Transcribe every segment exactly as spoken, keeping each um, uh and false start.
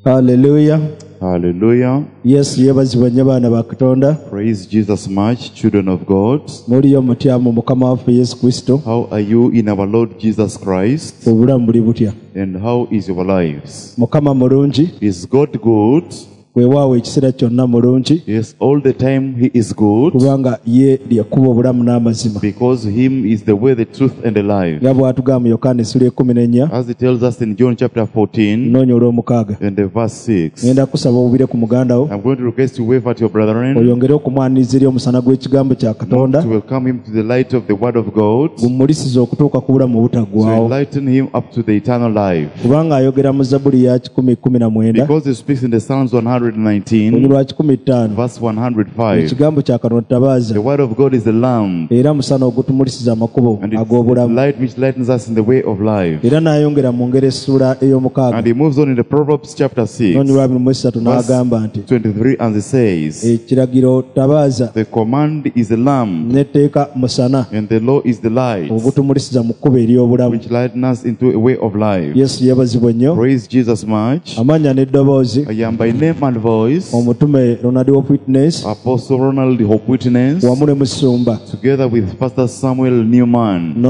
Hallelujah. Hallelujah. Yes, yebazibwa nnyo baana ba Katonda. Praise Jesus much, children of God. Muliyo mutya mu Mukama waffe Yesu Kristo. How are you in our Lord Jesus Christ? Obulamu buli butya? And how is your lives? Mukama mulungi. Is God good? Weewaawo ekiseera kyonna mulungi. Yes, all the time He is good. Kubanga ye lyekuba obulamu n'amazima. Because Him is the way, the truth, and the life. Nga bw'atugamba mu Yokaana essula ekkumi n'ennya. As He tells us in John chapter fourteen, nnoonya olw'omukaaga. and the verse six. Ngenda kusaba obubire ku muganda wo. I'm going to request you wave at your brethren. Oyongere okumwaniriza eri omusana gw'ekigambo kya Katonda. To welcome him to the light of the word of God. Gumulisiza okutuuka ku bulamu obutaggwaawo. To enlighten him up to the eternal life. Kubanga ayogera mu Zabbuli ya kikumi kkumi na mwenda. Because he speaks in the Psalms one hundred nineteen. Verse one hundred five. The word of God is the lamp, and the light which lightens us in the way of life. And he moves on in the Proverbs chapter six, verse twenty-three, and it says, the command is the lamp, and the law is the light, which lightens us into a way of life. Praise Jesus much. I am by name and voice Ronald Hope Witness, Apostle Ronald Hope Witness, together with Pastor Samuel Newman, and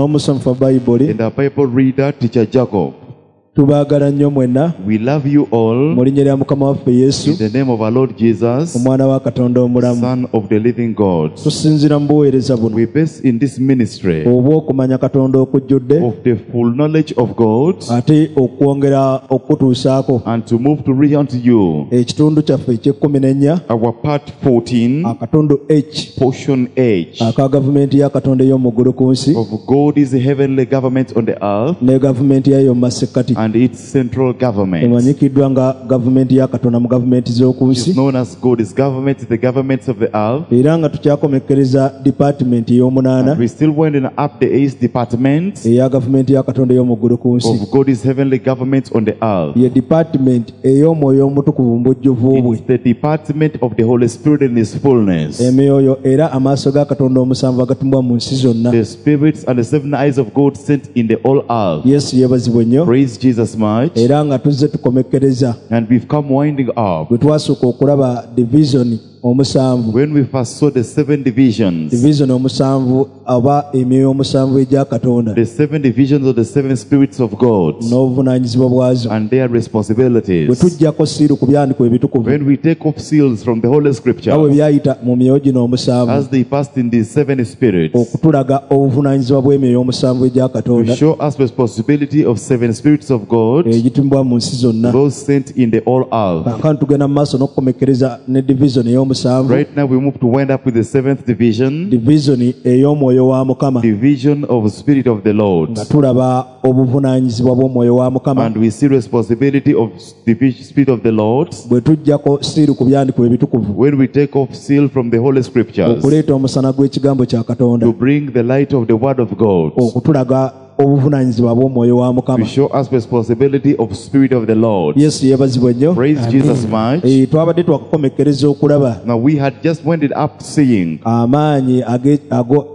the Bible reader, Teacher Jacob. Tubaagala nnyo mwenna. We love you all. Mu linnya lya Mukama waffe Yesu. In the name of our Lord Jesus, Omwana wa Katonda omulamu. Son of the living God. Tusinziira mu buweereza buno. We base in this ministry obw'okumanya Katonda okujjudde. Of the full knowledge of God. Ate okwongera okutuusaako. And to move to reach unto you. Ekitundu kyaffe eky'ekkumi n'ennya. Our part fourteen. Akatundu H. Portion H. Aka gavumenti ya Katonda ey'omu ggulu ku nsi. Of God is the heavenly government on the earth. Ne gavumenti yayo mu masekkati. And its central government. Emanyikiddwa nga gavumenti ya Katonda mu gavumenti z'oku nsi. It's known as God's government, the governments of the earth. Era nga tukyakomekkereza department ey'omunaana. We still winding up the eighth department. Eya gavumenti ya Katonda ey'omu ggulu ku nsi. Of God's heavenly government on the earth. Ye department ey'omwoyo omutukuvu mu bujjuvu bwe. It's the department of the Holy Spirit in His fullness. Emyoyo era amaaso ga Katonda omusanvu agatumbwa mu nsi zonna. The spirits and the seven eyes of God sent in the all earth. Yesu yeebazibwe nnyo. Praise Jesus much. Era nga tuzze tukomekkereza. And we've come winding up. Bwe twasooka okulaba division omusanvu. When we first saw the seven divisions. Division omusanvu aba emyoyo omusanvu egya Katonda. The seven divisions of the seven spirits of God. N'obuvunaanyizibwa bwazo. And their responsibilities. Bwe tujjako siiru ku byandiko ebitukuvu. When we take off seals from the Holy Scripture. Nga bwe byayita mu myoyo gino omusanvu. As they passed in these seven spirits. Okutulaga obuvunaanyizibwa bw'emyoyo omusanvu egya Katonda. To show us responsibility of seven spirits of God. Egitumbwa mu nsi zonna. Those sent in the all earth. Kaakano tugenda mu maaso n'okukomekkereza ne division ey'omusanvu. Right now we move to wind up with the seventh division. Division ey'omwoyo wa Mukama. Division of spirit of the Lord. Nga tulaba obuvunaanyizibwa bw'omwoyo wa Mukama. And we see responsibility of the spirit of the Lord. Bwe tujjako siiru ku byandiko ebitukuvu. When we take off seal from the Holy Scriptures. Okuleeta omusana gw'ekigambo kya Katonda. To bring the light of the word of God. Okutulaga obuvunaanyizibwa bw'omwoyo wa Mukama. To show us responsibility of spirit of the Lord. Yesu yeebazibwe nnyo. Praise Jesus much. Eh, twabadde twakukomekkereza okulaba. Now we had just wended up seeing. Amaanyi ago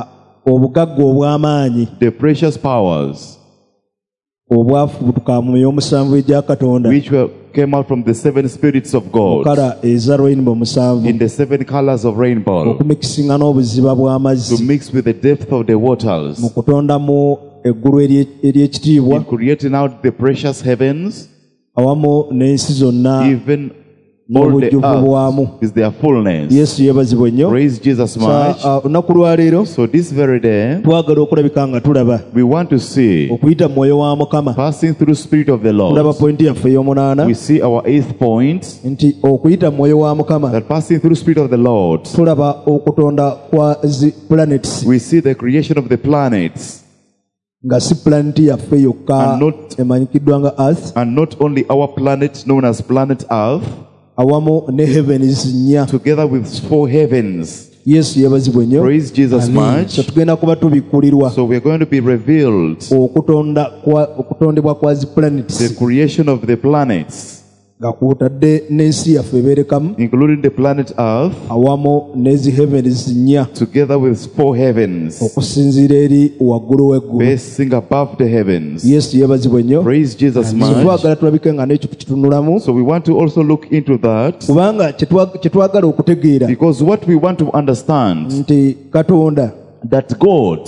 obugagga obw'amaanyi. The precious powers. Obwafubutuka mu myoyo omusanvu egya Katonda. Which were came out from the seven spirits of God. Kala eza rainbow musanvu. In the seven colors of rainbow. Okumikisinga n'obuziba bw'amazzi. To mix with the depth of the waters. Mu kutondamu eggulu ery'ekitiibwa. In creating out the precious heavens. Awamu n'ensi zonna. Even all the earth is their fullness. Yesu yeebazibwe nnyo. Praise Jesus much. Olunaku lwa leero. So this very day. Twagala okulabika nga tulaba. We want to see. Okuyita mu mwoyo wa Mukama. Passing through spirit of the Lord. Tulaba point yaffe ey'omunaana. We see our eighth point. Nti okuyita mu mwoyo wa Mukama. That passing through spirit of the Lord. Tulaba okutonda kwa zi planets. We see the creation of the planets. Nga si planet yaffe yokka emanyikiddwa nga Earth. And not only our planet known as planet Earth. Awamu ne heavens nnya. Together with four heavens. Yesu yeebazibwe nnyo. Praise Jesus much. So tugenda kuba tubikkulirwa. So we're going to be revealed. Okutonda kwa okutondebwa kwa zi planets. The creation of the planets. including the planet Earth, together with four heavens, basing above the heavens. Praise Jesus much. So we want to also look into that, because what we want to understand, that God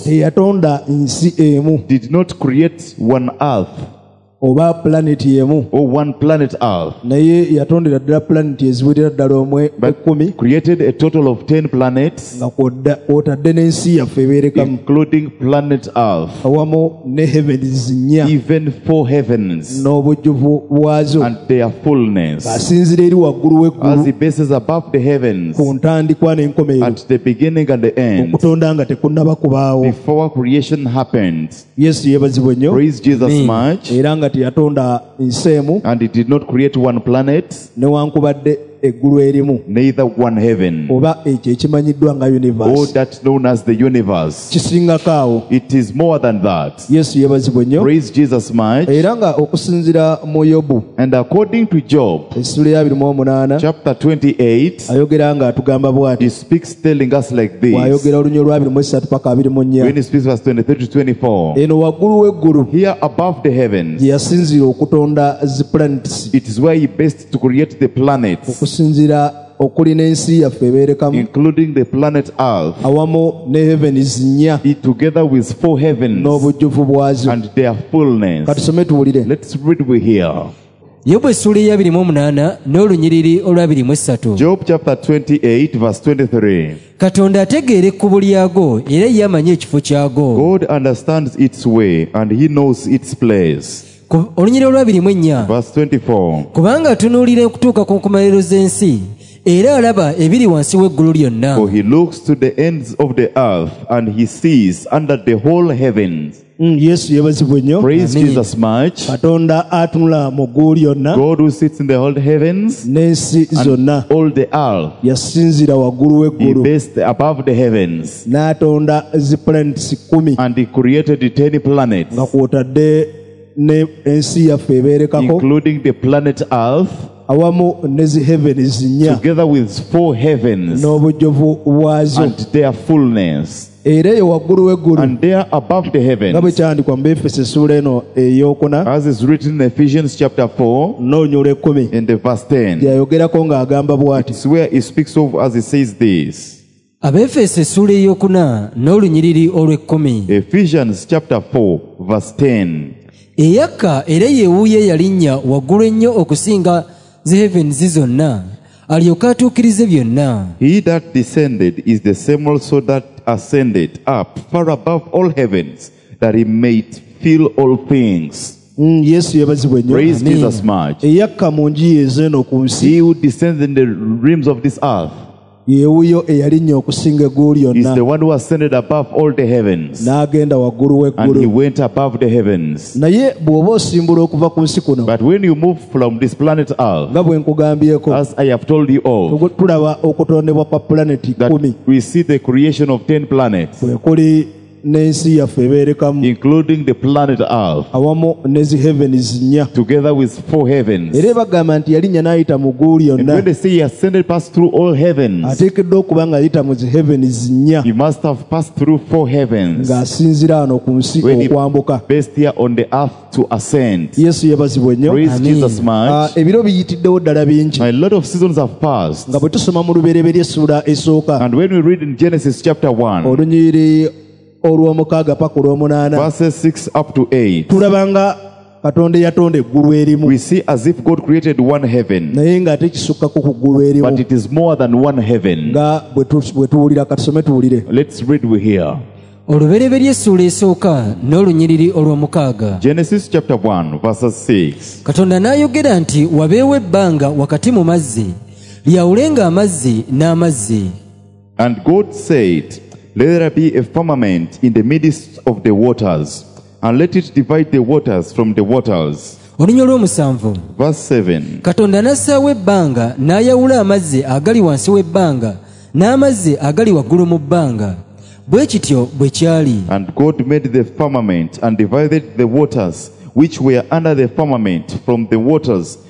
did not create one earth oba planet yemu or one planet Earth, naye yatondera ddala planet eziwirira ddala omwe ekkumi, created a total of ten planets, nga kw'otadde n'ensi yaffe ebeerekamu, including planet Earth, awamu ne heavens nnya, even four heavens, n'obujjuvu bwazo and their fullness, asinzira eri waggulu w'eggulu, as he bases above the heavens, ku ntandikwa n'enkomerero, at the beginning and the end, okutonda nga tekunnaba kubaawo, before creation happened. Yesu yeebazibwe nnyo. Praise Jesus much. Era nga teyatonda nsi emu, and he did not create one planet, newankubadde eggulu erimu, neither one heaven, oba ekyo ekimanyiddwa nga universe, or that known as the universe. Kisingako awo. It is more than that. Yesu yeebazibwe nnyo. Praise Jesus much. Era nga okusinziira mu Yobu, and according to Job, essula ya abiri mu omunaana, chapter twenty-eight, ayogera nga atugamba bw'ati. He speaks telling us like this. Ayogera olunya olwa abiri mu esatu paka abiri mu nnya. When he speaks verse twenty-three to twenty-four. Eno waggulu w'eggulu, here above the heavens, gye yasinzira okutonda zi planets. It is where he based to create the planets. Okusinzira okuli n'ensi yaffe ebeerekamu, including the planet Earth, awamu ne heavens nnya, together with four heavens, n'obujjuvu bwazo and their fullness. Katusome tuwulire. Let's read we hear. Yobu essula ya abiri mu omunaana n'olunyiriri olw'abiri mu esatu. Job chapter twenty-eight verse twenty-three. Katonda ategeera ekkubo lyago era ye amanyi ekifo kyago. God understands its way and he knows its place. Olunyiriri olw'abiri mu ennya. Verse twenty-four. Kubanga atunuulira okutuuka ku nkomerero z'ensi era alaba ebiri wansi w'eggulu lyonna. For he looks to the ends of the earth and he sees under the whole heavens. Mm, Yesu yebazibwe nnyo. Praise Amen. Jesus much. Katonda atunula mu ggulu lyonna, God who sits in the whole heavens n'ensi zonna, all the earth, yasinzira waggulu w'eggulu, he based above the heavens, n'atonda zi planets kumi, and he created ten planets, nga kw'otadde ne ensi yaffe ebeerekako, including the planet Earth, awamu nezi heavens nnya, together with four heavens n'obujjuvu bwazo and their fullness. Era eyo waggulu w'eggulu, and there above the heavens, nga bwe kyandikwa mu Efeso essula eno ey'okuna, as is written in Ephesians chapter four, n'olunyula ekkumi, in the verse ten, gyayogerako ng'agamba bw'ati. It's where he speaks of as he says this. Abefeso essula ey'okuna n'olunyiriri olw'ekkumi. Ephesians chapter four verse ten. Eyakka era yeewuuye yalinnya waggulu ennyo okusinga zi heavens zonna, alyoke atuukirize byonna. He that descended is the same also that ascended up far above all heavens, that he might fill all things. Mm, Yesu yebazibwe nnyo. Praise Jesus much. Eyakka mu nji ez'eno ku nsi, he who descends in the rims of this earth, yeewuyo eyalinnya okusinga eggulu lyonna, is the one who ascended above all the heavens, n'agenda waggulu w'eggulu, and he went above the heavens. Naye bw'oba osimbula okuva ku nsi kuno, but when you move from this planet Earth, nga bwe nkugambyeko, as I have told you all, tulaba okutondebwa kwa planeti kumi, we see the creation of ten planets, bwe kuli n'ensi yaffe ebeerekamu, including the planet Earth, awamu nezi heavens nnya, together with four heavens. Era bagamba nti yalinnya n'ayita mu ggulu lyonna, and when they say he ascended passed through all heavens, ateekeddwa okuba nga ayita mu zi heavens nnya, he must have passed through four heavens, ng'asinzira wano ku nsi okwambuka, based here on the earth to ascend. Yesu yebazibwe nnyo. Praise Jesus much. Ebiro biyitiddewo ddala bingi, a lot of seasons have passed, nga bwe tusoma mu lubereberye essula esooka, and when we read in Genesis chapter one, olunyiriri olw'omukaaga paka olw'omunaana, verses six up to eight, tulabanga Katonda yatonda eggulu erimu, we see as if God created one heaven, naye ng'ate kisukkako ku ggulu erimu, but it is more than one heaven. nga bwe tuwulira. Katusome tuwulire. Let's read we hear. Olubereberye essula esooka n'olunyiriri olw'omukaaga. Genesis chapter one verses six. Katonda n'ayogera nti wabeewo ebbanga wakati mu mazzi, lyawulenga amazzi n'amazzi. And God said, let there be a firmament in the midst of the waters, and let it divide the waters from the waters. Olunya olw'omusanvu. Verse seven. Katonda n'assaawo ebbanga n'ayawula amazzi agali wansi w'ebbanga n'amazzi agali waggulu mu bbanga. Bwe kityo bwe kyali. And God made the firmament and divided the waters which were under the firmament from the waters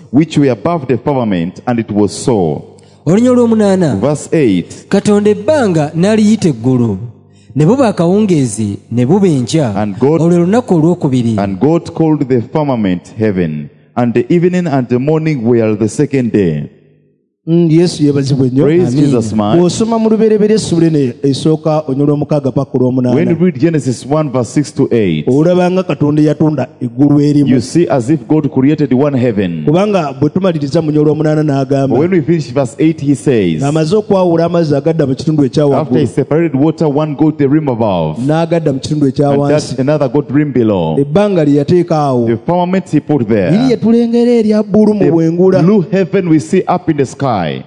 which were above the firmament, and it was so. Olunya olw'omunaana. Verse eight. Katonda ebbanga n'aliyita eggulu, ne buba akawungeezi ne buba enkya, olwo lunaku olwokubiri. And God called the firmament heaven, and the evening and the morning were the second day. Yesu yebazibwe nnyo. Praise Jesus, man. Bw'osoma mu lubereberye essula eno esooka onyolwa omukaaga paka olw'omunaana. When you read Genesis one verse six to eight, olaba nga Katonda yatonda eggulu erimu. you see as if God created one heaven. Kubanga bwe tumaliriza mu nyolwa omunaana n'agamba. When we finish verse eight, he says, amaze okwawula amazzi agadda mu kitundu ekya waggulu. after he separated water, one got the rim above, n'agadda mu kitundu ekya and wansi. that another got rim below. Ebbanga lye yateeka awo. The firmament he put there. liri lye tulengera erya bbulu mu bwengula. The blue heaven we see up in the sky.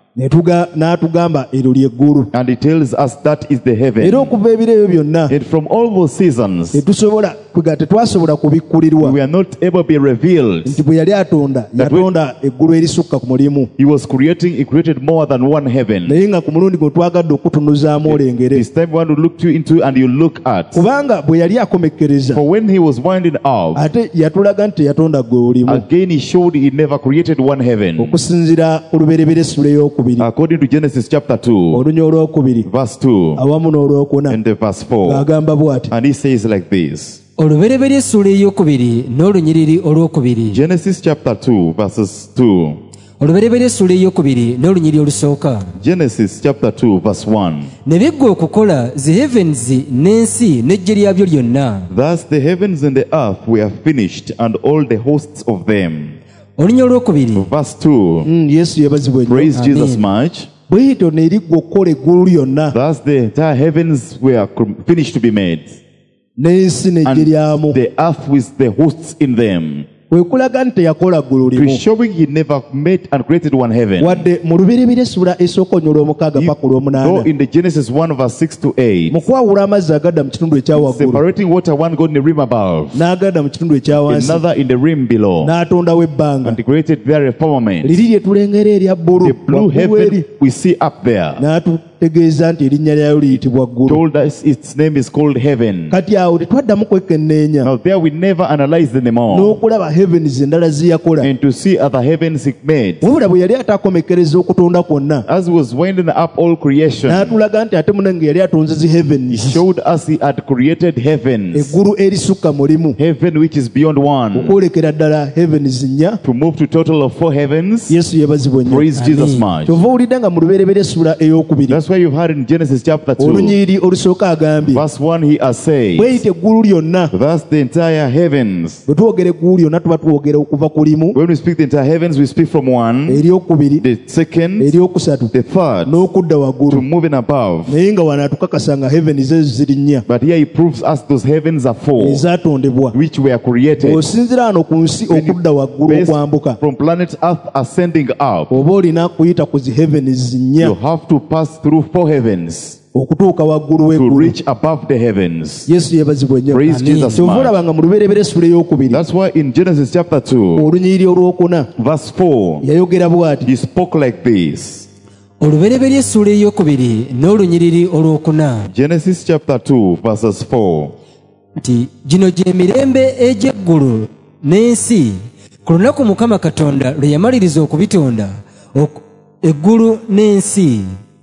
N'atugamba eryo ly'eggulu. And he tells us that is the heaven. Era okuva ebiro ebyo byonna, And from all those seasons, tetusobola tetwasobola kubikkulirwa. we are not able to be revealed. Nti bwe yali atonda, yatonda eggulu erisukka ku mulimu. He was creating, he created more than one heaven. Naye nga ku mulundi gwe twagadde okutunuzaamu olengere. This time we want to look you into and you look at. Kubanga bwe yali akomekkereza, For when he was winding up, ate yatulaga nti teyatonda gwe olimu. again he showed he never created one heaven. Okusinziira ku lubereberye essula ey'okubiri. According to Genesis chapter two, olunya olwokubiri, verse two, awamu n'olwokuna, and the verse four, ng'agamba bw'ati. and he says like this. Olubereberye essula ey'okubiri n'olunyiriri olwokubiri. Genesis chapter two, verses two. Olubereberye essula ey'okubiri n'olunyiriri olusooka. Genesis chapter two, verse one. Ne biggwa okukola the heavens n'ensi n'eggye lyabyo lyonna. Thus the heavens and the earth were finished, and all the hosts of them. Olunya olwokubiri. Verse two. Mm, Yesu yebazibwe nnyo. Praise Jesus much. Bw'ityo ne liggwa okukola eggulu lyonna, Thus the entire heavens were com- finished to be made, n'ensi n'eggye and lyamu. the earth with the hosts in them. Kwe kulaga nti teyakola ggulu limu. Showing he never made and created one heaven. Wadde mu lubereberye essula esooka onyolwa omukaaga paka Though olw'omunaana, in the Genesis one verse six to eight, mu kwawula amazzi agadda mu kitundu ekya waggulu, separating water, one got in the rim above, n'agadda mu kitundu ekya wansi, another in the rim below, n'atondawo ebbanga. and created there a firmament. Liri lye tulengera erya bbulu The blue waggulu eri, heaven we see up there, n'atutegeeza nti erinnya lyayo liyitibwa ggulu. told us its name is called heaven. Kati awo tetwaddamu kwekenneenya Now there we never analyze them anymore, n'okulaba heavens endala ziyakola. and to see other heavens he made. Wabula bwe yali ataakomekkereza okutonda kwonna, As he was winding up all creation, n'atulaga nti ate munange yali atonze zi he heavens, showed us he had created heavens, eggulu erisukka mulimu, heaven which is beyond one, okwolekera ddala heavens nnya. to move to total of four heavens. Yesu yebazibwe nnyo. Praise Jesus much. Kyova owulidde nga mu lubereberye essula ey'okubiri, That's why you've heard in Genesis chapter two, olunyiriri olusooka agambye, verse one, he has said, bweyita eggulu lyonna. thus the entire heavens. Bwe twogera eggulu lyonna tuba twogera okuva ku limu, When we speak the entire heavens, we speak from one, eryokubiri, the second, eryokusatu, the third, n'okudda to waggulu. moving above. Naye nga wano atukakasa nga heavens ezo ziri nnya But here he proves us those heavens are four, ezaatondebwa. which were created Bw'osinzira wano ku nsi okudda waggulu based okwambuka, from planet Earth ascending up. oba olina kuyita ku zi heavens You nnya have to pass through four heavens okutuuka waggulu to w'eggulu. reach above the heavens. Yesu yebazibwe nnyo. Praise Jesus Kyova much. olaba nga mu lubereberye essula ey'okubiri, That's why in Genesis chapter two, olunyiriri olwokuna, verse four, yayogera bw'ati. he spoke like this. Olubereberye essula ey'okubiri n'olunyiriri olwokuna. Genesis chapter two, verses four. Nti gino gy'emirembe egy'eggulu n'ensi ku lunaku Mukama Katonda lwe yamaliriza okubitonda ok- eggulu n'ensi.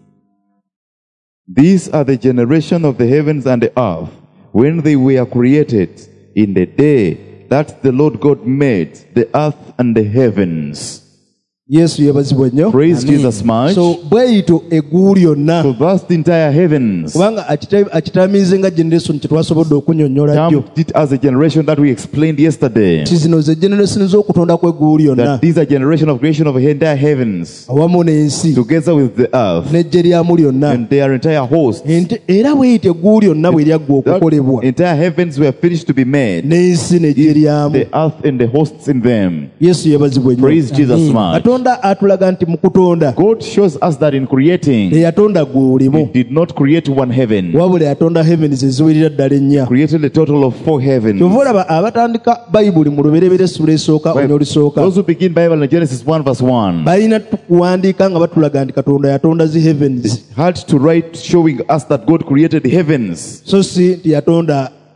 These are the generation of the heavens and the earth, when they were created, in the day that the Lord God made the earth and the heavens. Yesu yebazibwe nnyo. Praise Amen. Jesus much. So bweyito eggulu lyonna, So that's the entire heavens. kubanga akita- akitamiize nga generation kye twasobodde okunnyonnyola jjo. Termed it as a generation that we explained yesterday. Ti zino ze generation z'okutonda kw'eggulu lyonna, That these are generation of creation of the entire heavens, awamu n'ensi together with the earth n'eggye lyamu lyonna. and their entire host. Ente- era bweyita eggulu lyonna bwe lyaggwa That okukolebwa, entire heavens were finished to be made, n'ensi n'eggye lyamu. the earth and the hosts in them. Yesu yebazibwe nnyo. Praise Jesus Amen. much. Katonda atulaga nti mu kutonda God shows us that in creating, teyatonda ggulu He limu, did not create one heaven. wabula yatonda heavens eziwerera ddala ennya. Created a total of four heavens. Kyova olaba abatandika bayibuli mu lubereberye essula esooka Right. onya olusooka, Those who begin Bible in Genesis one verse one balina kuwandiika nga batulaga nti Katonda yatonda zi heavens, had to write showing us that God created the heavens, so si nti yatonda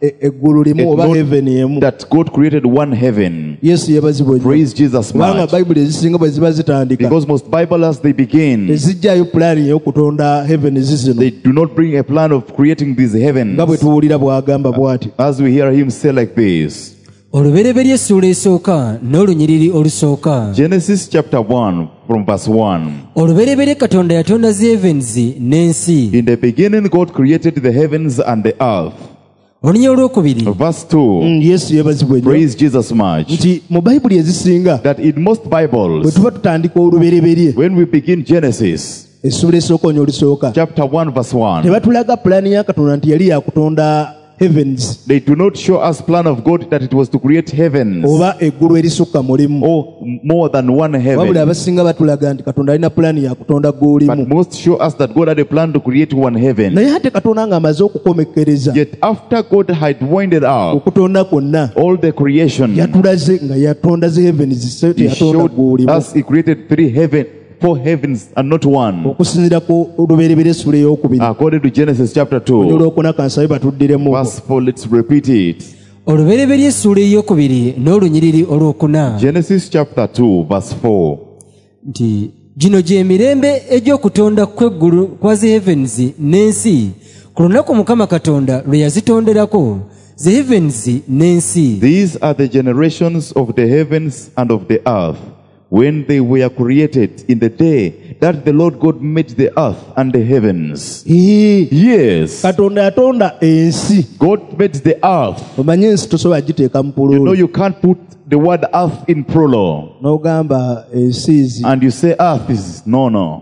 eggulu limu oba heaven emu. That God created one heaven. Yesu yebazibwe. Praise Jesus much. Kubanga Bible ezisinga bwe ziba zitandika. Because most Bible as they begin, tezijjayo plan y'okutonda heaven zino. They do not bring a plan of creating these heavens. Nga bwe tuwulira bw'agamba bw'ati. As we hear him say like this. Olubereberye essuula esooka n'olunyiriri olusooka. Genesis chapter one from verse one. Olubereberye Katonda yatonda zi heavens n'ensi. In the beginning God created the heavens and the earth. Olunya olwokubiri. Verse two. Mm, Yesu yebazibwe. Praise Jesus much. Nti mu Bible ezisinga. That in most Bibles. Bwe tuba tutandika olubereberye. When we begin Genesis. Essuula esooka olusooka. Chapter one verse one. Tebatulaga plan ya Katonda nti yali yakutonda heavens. They do not show us plan of God that it was to create heavens. Oba eggulu erisukka mulimu. Or more than one heaven. Wabula abasinga batulaga nti Katonda alina plan ya kutonda ggulimu. But most show us that God had a plan to create one heaven. Naye ate Katonda ng'amaze okukomekkereza. Yet after God had winded up okutonda kwonna, all the creation, yatulaze nga yatonda zi heavens. He showed us He created three heaven. Four heavens and not one. According to Genesis chapter two. Verse four, let's repeat it. Genesis chapter two verse four. Gino gye mirembe egy'okutonda kw'eggulu kwa zi heavens n'ensi ku lunaku Mukama Katonda lwe yazitonderako zi heavens n'ensi. These are the generations of the heavens and of the earth, when they were created in the day that the Lord God made the earth and the heavens. Yes. Katonda yatonda ensi. God made the earth. Omanyi ensi tosobola giteeka mu pululu. You know you can't put the word earth in plural. N'ogamba ensizi. And you say earth is no no.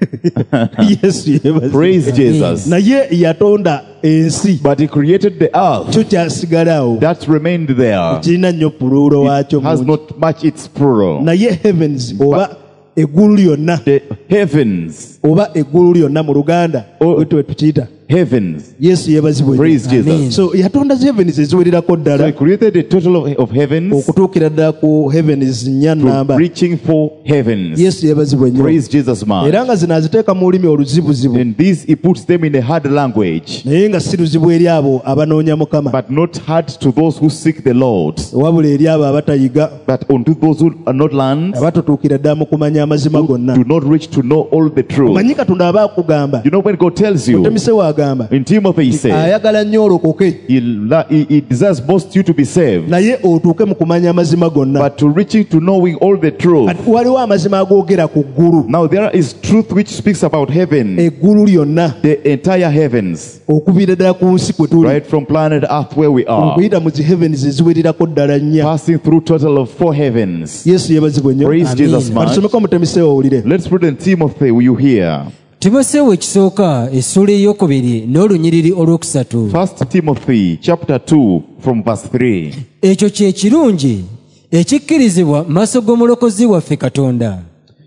Yes, yes. Praise Jesus. Naye yatonda ensi. But he created the earth. Kyo kyasigalawo. That remained there. Kirina nnyo pululo wakyo. It has not much its plural. Naye heavens oba eggulu lyonna. The heavens. Oba eggulu lyonna mu Luganda. Wetwe we tukiyita. Heavens. Yesu yebazibwe. Praise Jesus. So yatonda zi heavens eziwererako ddala. So he created a total of, of heavens. Okutuukira ddala ku heavens nnya namba. Reaching for heavens. Yesu yebazibwe nnyo. Praise Jesus much. Era nga zino aziteeka mu lulimi oluzibuzibu. And these he puts them in a hard language. Naye nga si luzibu eri abo abanoonya Mukama. But not hard to those who seek the Lord. Wabula eri abo abatayiga. But unto those who are not learned. Abatotuukira ddala mu kumanya amazima gonna. Do not reach to know all the truth. Omanyi Katonda aba akugamba. You know when God tells you. Mutemise wagamba. In Timothy he said. Ayagala nnyo olokoke. He, he, he desires most you to be saved. Naye otuuke mu kumanya amazima gonna. But to reaching to knowing all the truth. Waliwo amazima agoogera ku ggulu. Now there is truth which speaks about heaven. Eggulu lyonna. The entire heavens. Okuviira ddala ku nsi kwe tuli. Right from planet earth where we are. Okuyita mu zi heavens eziwererako ddala nnya. Passing through total of four heavens. Yesu yebazibwe nnyo. Praise Jesus much. Batusomeko Mutemise owulire. Let's put in Timothy, will you hear? Timoseewo ekisooka essuula ey'okubiri n'olunyiriri olwokusatu. First Timothy chapter two from verse three. Ekyo kye kirungi ekikkirizibwa maaso g'omulokozi waffe Katonda.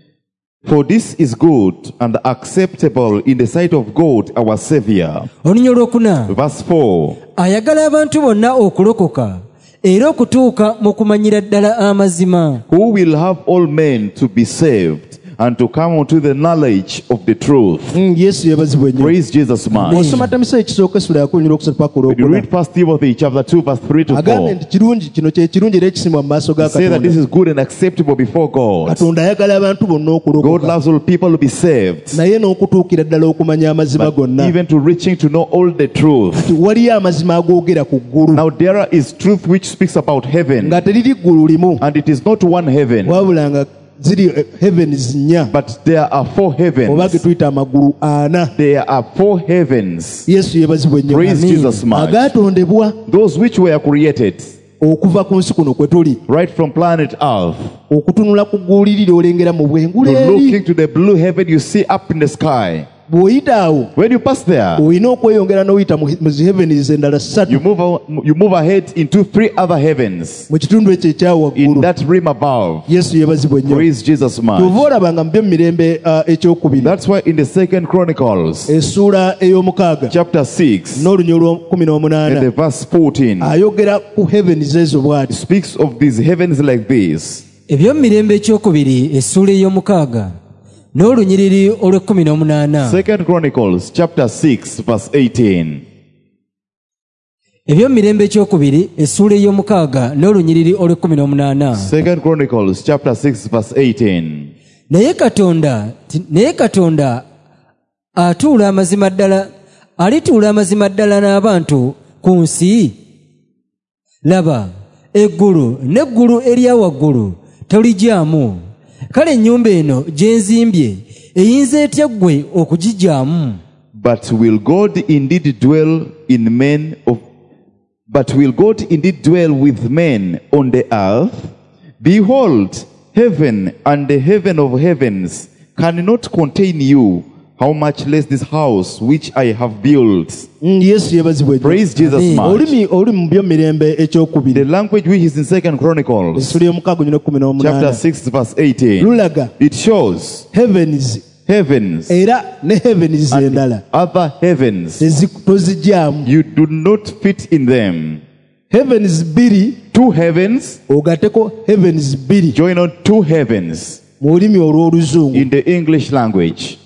For this is good and acceptable in the sight of God our Savior. Olunya olwokuna. Verse four. Ayagala abantu bonna okulokoka era okutuuka mu kumanyira ddala amazima. Who will have all men to be saved and to come unto the knowledge of the truth. Yesu yebazibwe nnyo. Praise Jesus much. Osoma Timoseewo ekisooka essula yakunyira okusatu paka olwokuna. You read First Timothy chapter two verse three to four. Agambe nti kirungi kino kye kirungi era ekisimwa mu maaso ga Katonda. Say that this is good and acceptable before God. Katonda ayagala abantu bonna okulokoka. God loves all people to be saved. Naye n'okutuukira ddala okumanya amazima gonna. Even to reaching to know all the truth. Waliyo amazima agoogera ku ggulu. Now there is truth which speaks about heaven. Nga teriri ggulu limu. And it is not one heaven. Wabula nga ziri heavens nnya. But there are four heavens. Oba ge tuyita amagulu ana. There are four heavens. Yesu yebazibwe nnyo. Praise Jesus much. Agatondebwa. Those which were created. Okuva ku nsi kuno kwe tuli. Right from planet earth. Okutunula ku gguliriri olengera mu bwengulu eri. Looking to the blue heaven you see up in the sky. Bw'oyita awo. When you pass there. Olina okweyongera n'oyita mu zi heavens endala ssatu. You move you move ahead into three other heavens. Mu kitundu ekyo ekyawaggulu. In that rim above. Yesu yebazibwe nnyo. Praise Jesus much. Tuva olabanga mu by'emirembe ekyokubiri. That's why in the second Chronicles. Essuula ey'omukaaga. Chapter six. N'olunya olw'ekkumi n'omunaana. And the verse fourteen. Ayogera ku heavens ezo bw'ati. Speaks of these heavens like this. Eby'omumirembe ekyokubiri essuula ey'omukaaga. N'olunyiriri olw'ekkumi n'omunaana. Second Chronicles chapter six verse eighteen. ebyomirembe ekyokubiri essuula ey'omukaaga n'olunyiriri olw'ekkumi n'omunaana. Second Chronicles chapter six verse eighteen. naye katonda naye katonda atuula amazima ddala alituula amazima ddala n'abantu ku nsi. laba eggulu n'eggulu erya waggulu toligyamu. kale ennyumba eno gye nzimbye eyinza etya ggwe okugigyamu? But will God indeed dwell in men of But will God indeed dwell with men on the earth? Behold, heaven and the heaven of heavens cannot contain you. How much less this house which I have built? Yes, praise Jesus much. The language which is in Second Chronicles chapter six verse eighteen. It shows heavens heavens era ne heavens endala other heavens you do not fit in them. Heavens biri, two heavens, ogateko heavens biri, join on two heavens in the English language.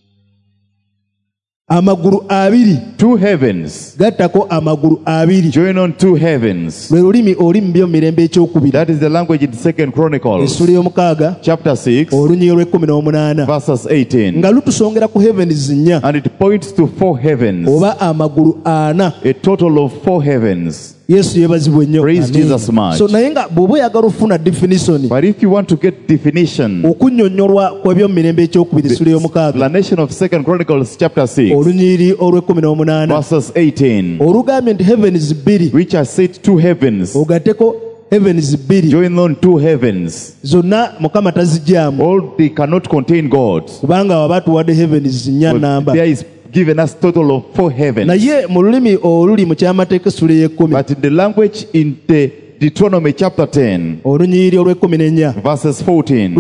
Amaguru abiri, two heavens, gattako amaguru abiri, join on two heavens. That is the language in Second Chronicles chapter six verses eighteen. And it points to four heavens, a total of four heavens. Yes, praise Jesus much. So nayenga bobo yagala ofuna definition. But if you want to get definition, okunyonnyorwa kw'ebyomirembe ekyokubiri sura y'omukaaga, explanation of Second Chronicles chapter six olunyiriri olw'ekkumi n'omunaana verses eighteen, olugambye nti heavens biri, which are said two heavens, ogateko heavens biri, join on two heavens, zonna Mukama tazigyamu, all they cannot contain God, kubanga waba tuwadde heavens nnya namba. There is given us total of four heavens. But in the language in the Deuteronomy chapter ten verses fourteen,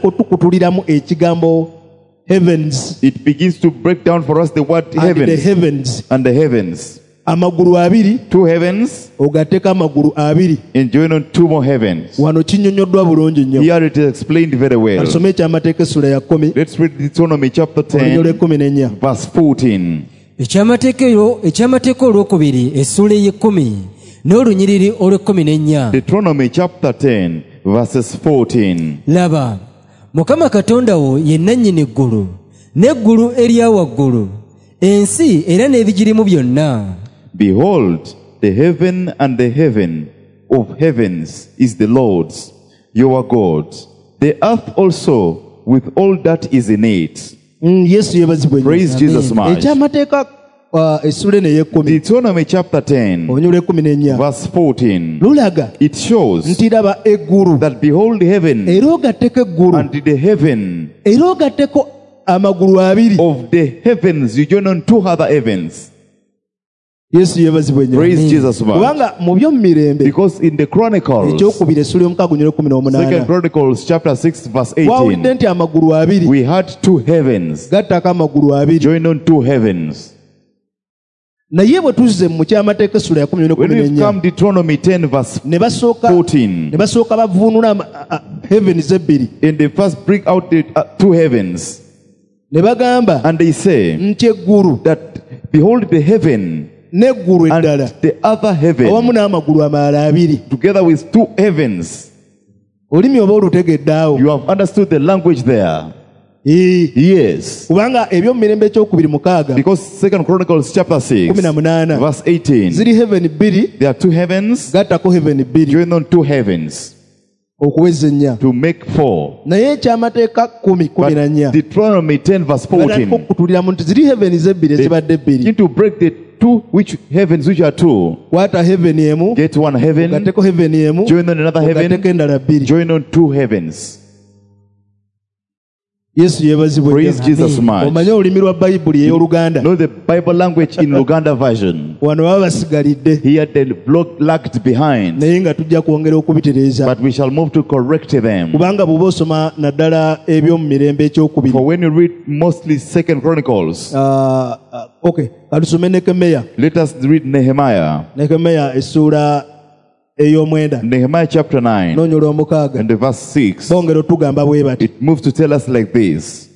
it begins to break down for us the word heavens and the heavens, and the heavens. Amaguru abiri, two heavens, ogateka amaguru abiri, and join on two more heavens. Wano kinnyonnyoddwa bulungi nnyo. Here it is explained very well. Tusome ekyamateeka essula ya kumi. Let's read Deuteronomy chapter ten verse fourteen. Ekyamateeka olwokubiri essula ey'ekkumi n'olunyiriri olw'ekkumi n'ennya. Deuteronomy chapter ten verses fourteen. Laba, Mukama Katonda wo ye nannyini eggulu n'eggulu erya waggulu, ensi era n'ebigirimu byonna. Behold, the heaven and the heaven of heavens is the Lord's, your God. The earth also with all that is in it. Mm, yes, praise Jesus much. Deuteronomy chapter ten verse fourteen. It shows that behold the heaven and the heaven of the heavens, you join on two other heavens. Yes, praise Jesus much. Because in the Chronicles, Second Chronicles chapter six verse eighteen, we had two heavens, join on two heavens. When we come Deuteronomy ten verse fourteen, and they first bring out the uh, two heavens, and they say that behold the heaven and the other heaven together with two heavens. You have understood the language there. Yes. Because Second Chronicles chapter six verse eighteen, there are two heavens, join on two heavens to make four. But Deuteronomy ten verse fourteen, they begin to break the two which heavens which are two. Get one heaven, join on another heaven, join on two heavens. Yes, praise Jesus much. Know the Bible language in Luganda version. Here they block lagged behind, but we shall move to correct them. For when you read mostly Second Chronicles, uh, uh, okay, let us read Nehemiah. Nehemiah chapter nine and the verse six. It moves to tell us like this.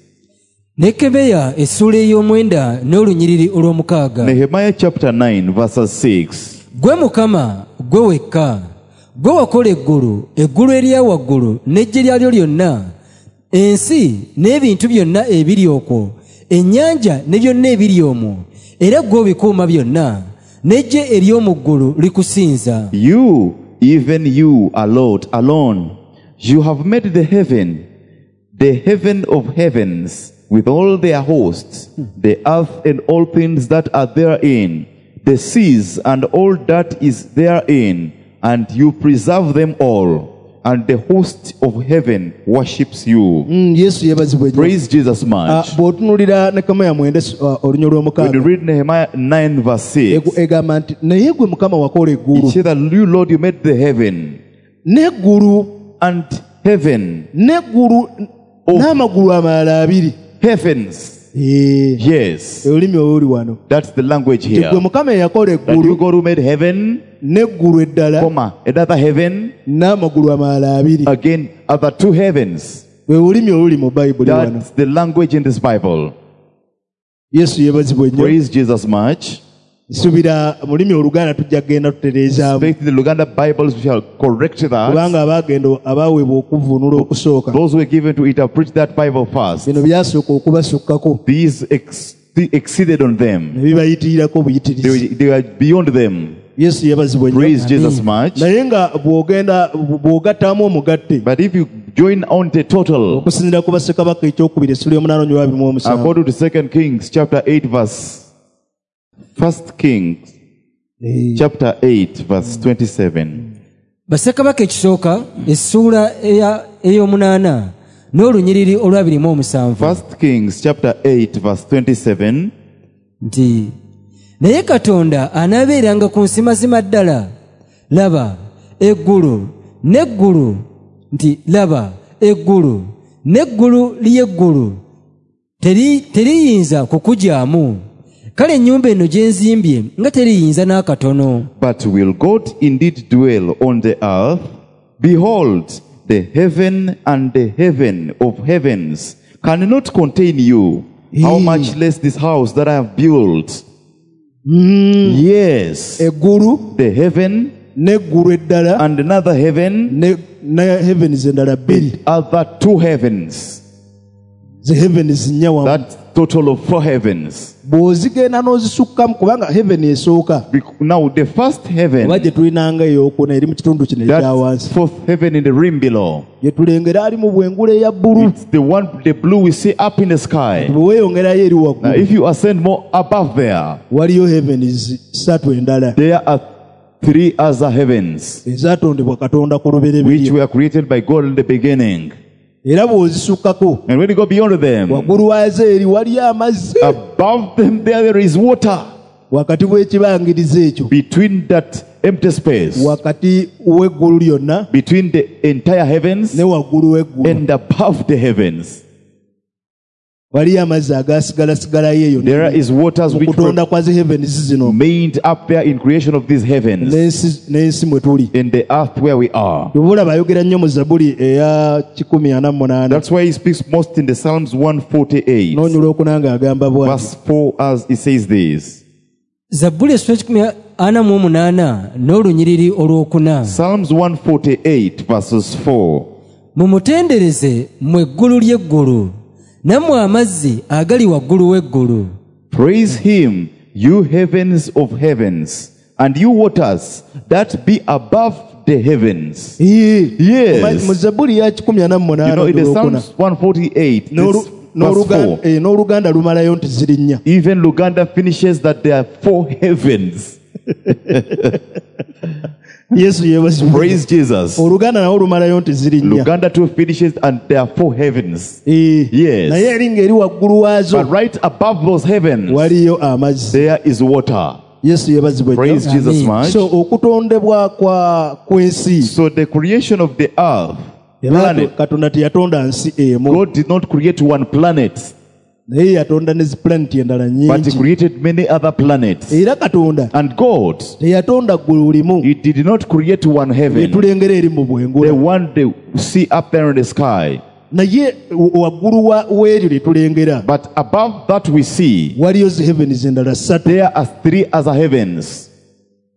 Nehemiah chapter nine verse six. gwe Mukama gwe wekka, gwe wakola eggulu, eggulu erya waggulu n'eggye lyalyo lyonna, ensi n'ebintu byonna ebiri okwo, ennyanja ne byonna ebiri omwo, era gwe obikuuma byonna, n'eggye ery'omu ggulu likusinza. You, even you, are Lord, alone. You have made the heaven, the heaven of heavens, with all their hosts, the earth and all things that are therein, the seas and all that is therein, and you preserve them all, and the host of heaven worships you. Mm, Praise Jesus much. Uh, when you read Nehemiah nine verse six, it says that you, Lord, you made the heaven and heaven of heavens. Yes, that's the language here. That you, God, who made heaven, comma, another heaven, again other two heavens. That's the language in this Bible. Praise Jesus much. Expect the Luganda Bibles shall correct that. Those who were given to interpret that Bible first, these ex exceeded on them. They were, they were beyond them. Praise Jesus much. But if you join on the total, according to Second Kings chapter eight verse First Kings chapter eight verse twenty-seven. Basekabaka ekisooka essuula ey'omunaana n'olunyiriri olwabiri mu omusanvu. First Kings chapter eight verse twenty-seven. Nti naye Katonda anaabeeranga ku nsi mazima ddala. Laba eggulu n'eggulu, nti laba eggulu n'eggulu ly'eggulu teriyinza kukugyamu. Kale ennyumba eno gye nzimbye nga teriyinza n'akatono. But will God indeed dwell on the earth? Behold, the heaven and the heaven of heavens cannot contain you. How much less this house that I have built? Mm. Yes. Eggulu, the heaven, n'eggulu eddala, and another heaven, ne, ne heavens endala bbiri. Other two heavens. The heavens nyawa. That total of four heavens. Bw'ozigenda n'ozisukkamu kubanga heaven esooka. Now the first heaven, oba gye tulinanga ey'okuna eri mu kitundu kino ekya wansi. That fourth heaven in the rim below. Gye tulengera ali mu bwengula eya bbulu. It's the one, the blue we see up in the sky. Bwe weeyongerayo eri waggulu. Now if you ascend more above there, waliyo heavens ssatu endala. There are three other heavens, ezaatondebwa Katonda ku lubereberye, which were created by God in the beginning. Era bw'ozisukkako, and when you go beyond them, waggulu waazo eri waliyo amazzi. Above them there, there is water. Wakati w'ekibangirizi ekyo, between that empty space, wakati w'eggulu lyonna, between the entire heavens, ne waggulu w'eggulu, and above the heavens, waliyo amazzi agasigalasigalayo eyo. There is waters which were made up there in creation of these heavens, n'ensi mwe tuli, in the earth where we are. bayogera nnyo mu Zabuli eya kikumi ana mu munaana. That's why he speaks most in the Psalms one forty-eight. N'onyula okunanga agamba bw'ati. Verse four, as he says this. Zabuli essuula kikumi ana mu munaana n'olunyiriri olwokuna. Psalms one forty-eight verses four. Mumutendereze mmwe eggulu ly'eggulu, nammwe amazzi agali waggulu w'eggulu. Praise him, you heavens of heavens, and you waters that be above the heavens. Yes. Mu Zabuli ya kikumi ana mu munaana. You know, in the Psalms one forty-eight, n'Oluganda lumalayo nti ziri nnya. Even Luganda finishes that there are four heavens. Yes, yes. Praise Jesus. Oluganda nawo lumalayo nti ziri nnya. Luganda too finishes and there are four heavens. Yes. Naye eri ng'eri waggulu waazo, but right above those heavens, waliyo amazzi. There is water. Yes, praise Jesus much. So okutondebwa kwa kwensi, so the creation of the earth, planet, Katonda teyatonda nsi emu. God did not create one planet, naye yatonda ne planet endala nnyingi. but he created many other planets. Era Katonda, and God, teyatonda ggulu limu. he did not create one heaven, tulengera eri mu bwengula, the one they see up there in the sky. Naye waggulu w'eryo lye tulengera, but above that we see, waliyo heavens endala ssatu. There are three other heavens.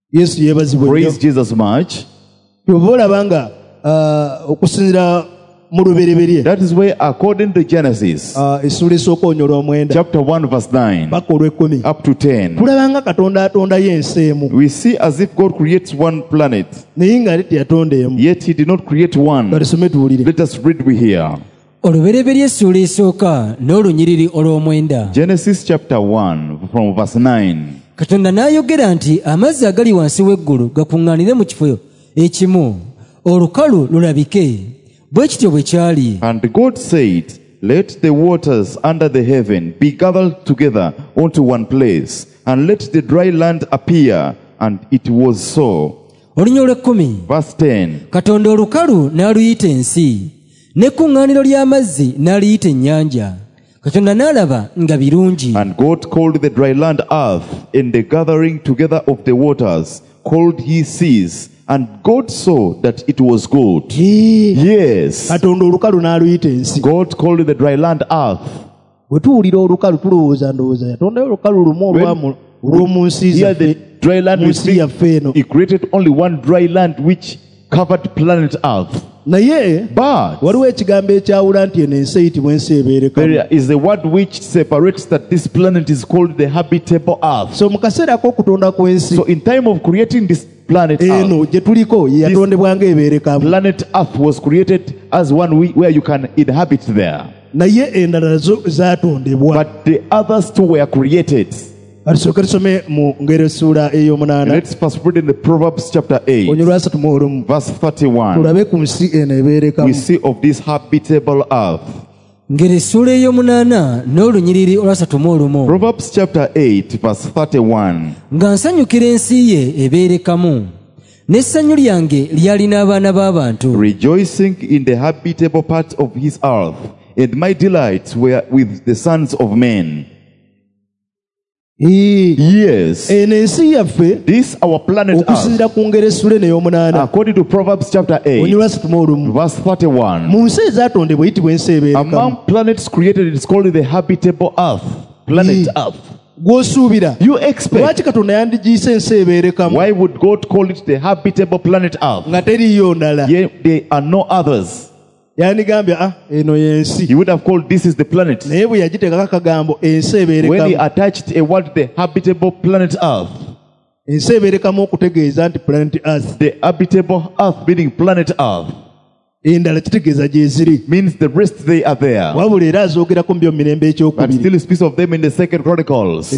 Yesu yebazibwe. Praise Jesus much. Yobolabanga uh, okusinzira mu lubereberye. That is where, according to Genesis, uh, essula esooka onyola omwenda chapter one verse nine paka olw'ekkumi up to ten, tulabanga Katonda atondayo ensi emu. we see as if God creates one planet, naye nga ate teyatonda emu. yet he did not create one. Tusome tuwulire. Let us read we here. olubereberye essula esooka n'olunyiriri olw'omwenda. Genesis chapter one from verse nine. Katonda n'ayogera nti amazzi agali wansi w'eggulu gakuŋŋaanire mu kifo ekimu olukalu lulabike. Bwe kityo bwe kyali. And God said, let the waters under the heaven be gathered together unto one place, and let the dry land appear. And it was so. Olunya olw'ekkumi. Verse ten. Katonda olukalu n'aluyita ensi, n'ekkuŋŋaaniro ly'amazzi n'aliyita ennyanja. Katonda n'alaba nga birungi. And God called the dry land earth, and the gathering together of the waters called he seas. And God saw that it was good. Yes. Katonda olukalu n'aluyita ensi. God called the dry land earth. Bwe tuwulira olukalu tulowooza ndowooza yatondayo olukalu lumu olw'omu nsi zaffe. Dry land, he created only one dry land which covered planet earth. Naye but waliwo ekigambo ekyawula nti eno ensi eyitibwa ensi ebeerekamu. There is a word which separates that this planet is called the habitable earth. So mu kaseera k'okutonda kw'ensi, so in time of creating this planet eno gye tuliko ye yatondebwa ng'ebeerekamu. Planet earth was created as one we, where you can inhabit there. Naye endala zo zaatondebwa. But the others too were created. Let's first read in the Proverbs chapter eight, verse thirty-one. We see of this habitable earth. Proverbs chapter eight, verse thirty-one. Rejoicing in the habitable part of his earth, and my delights were with the sons of men. Yes. This our planet Earth, according to Proverbs chapter eight, verse thirty-one. Among planets created, it's called the habitable earth. Planet Earth. You expect, why would God call it the habitable planet Earth? Yet there are no others. He would have called this is the planet. When he attached a word, the habitable planet Earth. The habitable earth meaning planet Earth. Means the rest they are there. But still speaks of them in the Second Chronicles.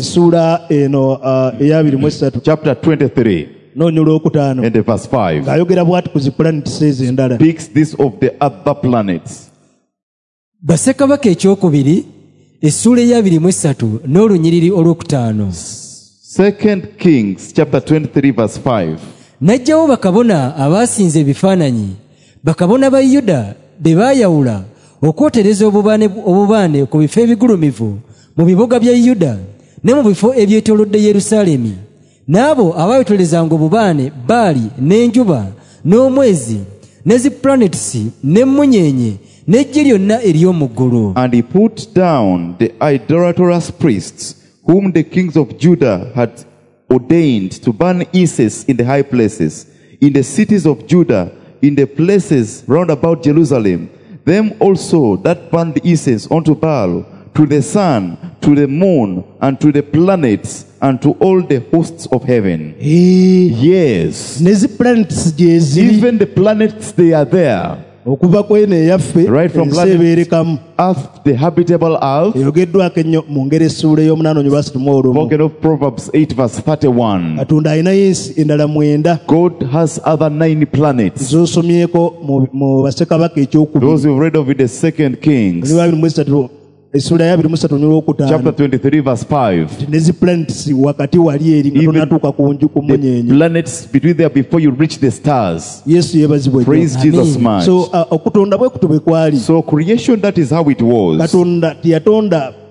Chapter twenty-three. And the verse five speaks this of the other planets. Basekabaka ekyokubiri essula eyabiri mu esatu n'olunyiriri olwokutaano. Second Kings chapter twenty-three verse five. Najjawo bakabona abaasinza ebifaananyi, bakabona ba Yuda be baayawula okwotereza obubaane obubaane ku bifo ebigulumivu mu bibuga bya Yuda ne mu bifo ebyetoolodde Yerusaalemi. N'abo abaayotolezanga obubaane Baali n'enjuba n'omwezi ne ziplanetisi n'emmunyeenye n'eggye lyonna ery'omu ggulu. And he put down the idolatrous priests whom the kings of Judah had ordained to burn incense in the high places, in the cities of Judah, in the places round about Jerusalem. Them also that burned incense unto Baal, to the sun, to the moon, and to the planets, and to all the hosts of heaven. Yes. Even the planets, they are there. Right from planet Earth, the habitable earth. Spoken of Proverbs eight verse thirty-one. God has other nine planets. Those who read of it, the Second Kings. Chapter twenty-three verse five. Even the planets between there before you reach the stars. Praise Amen. Jesus much. So, uh, so creation, that is how it was.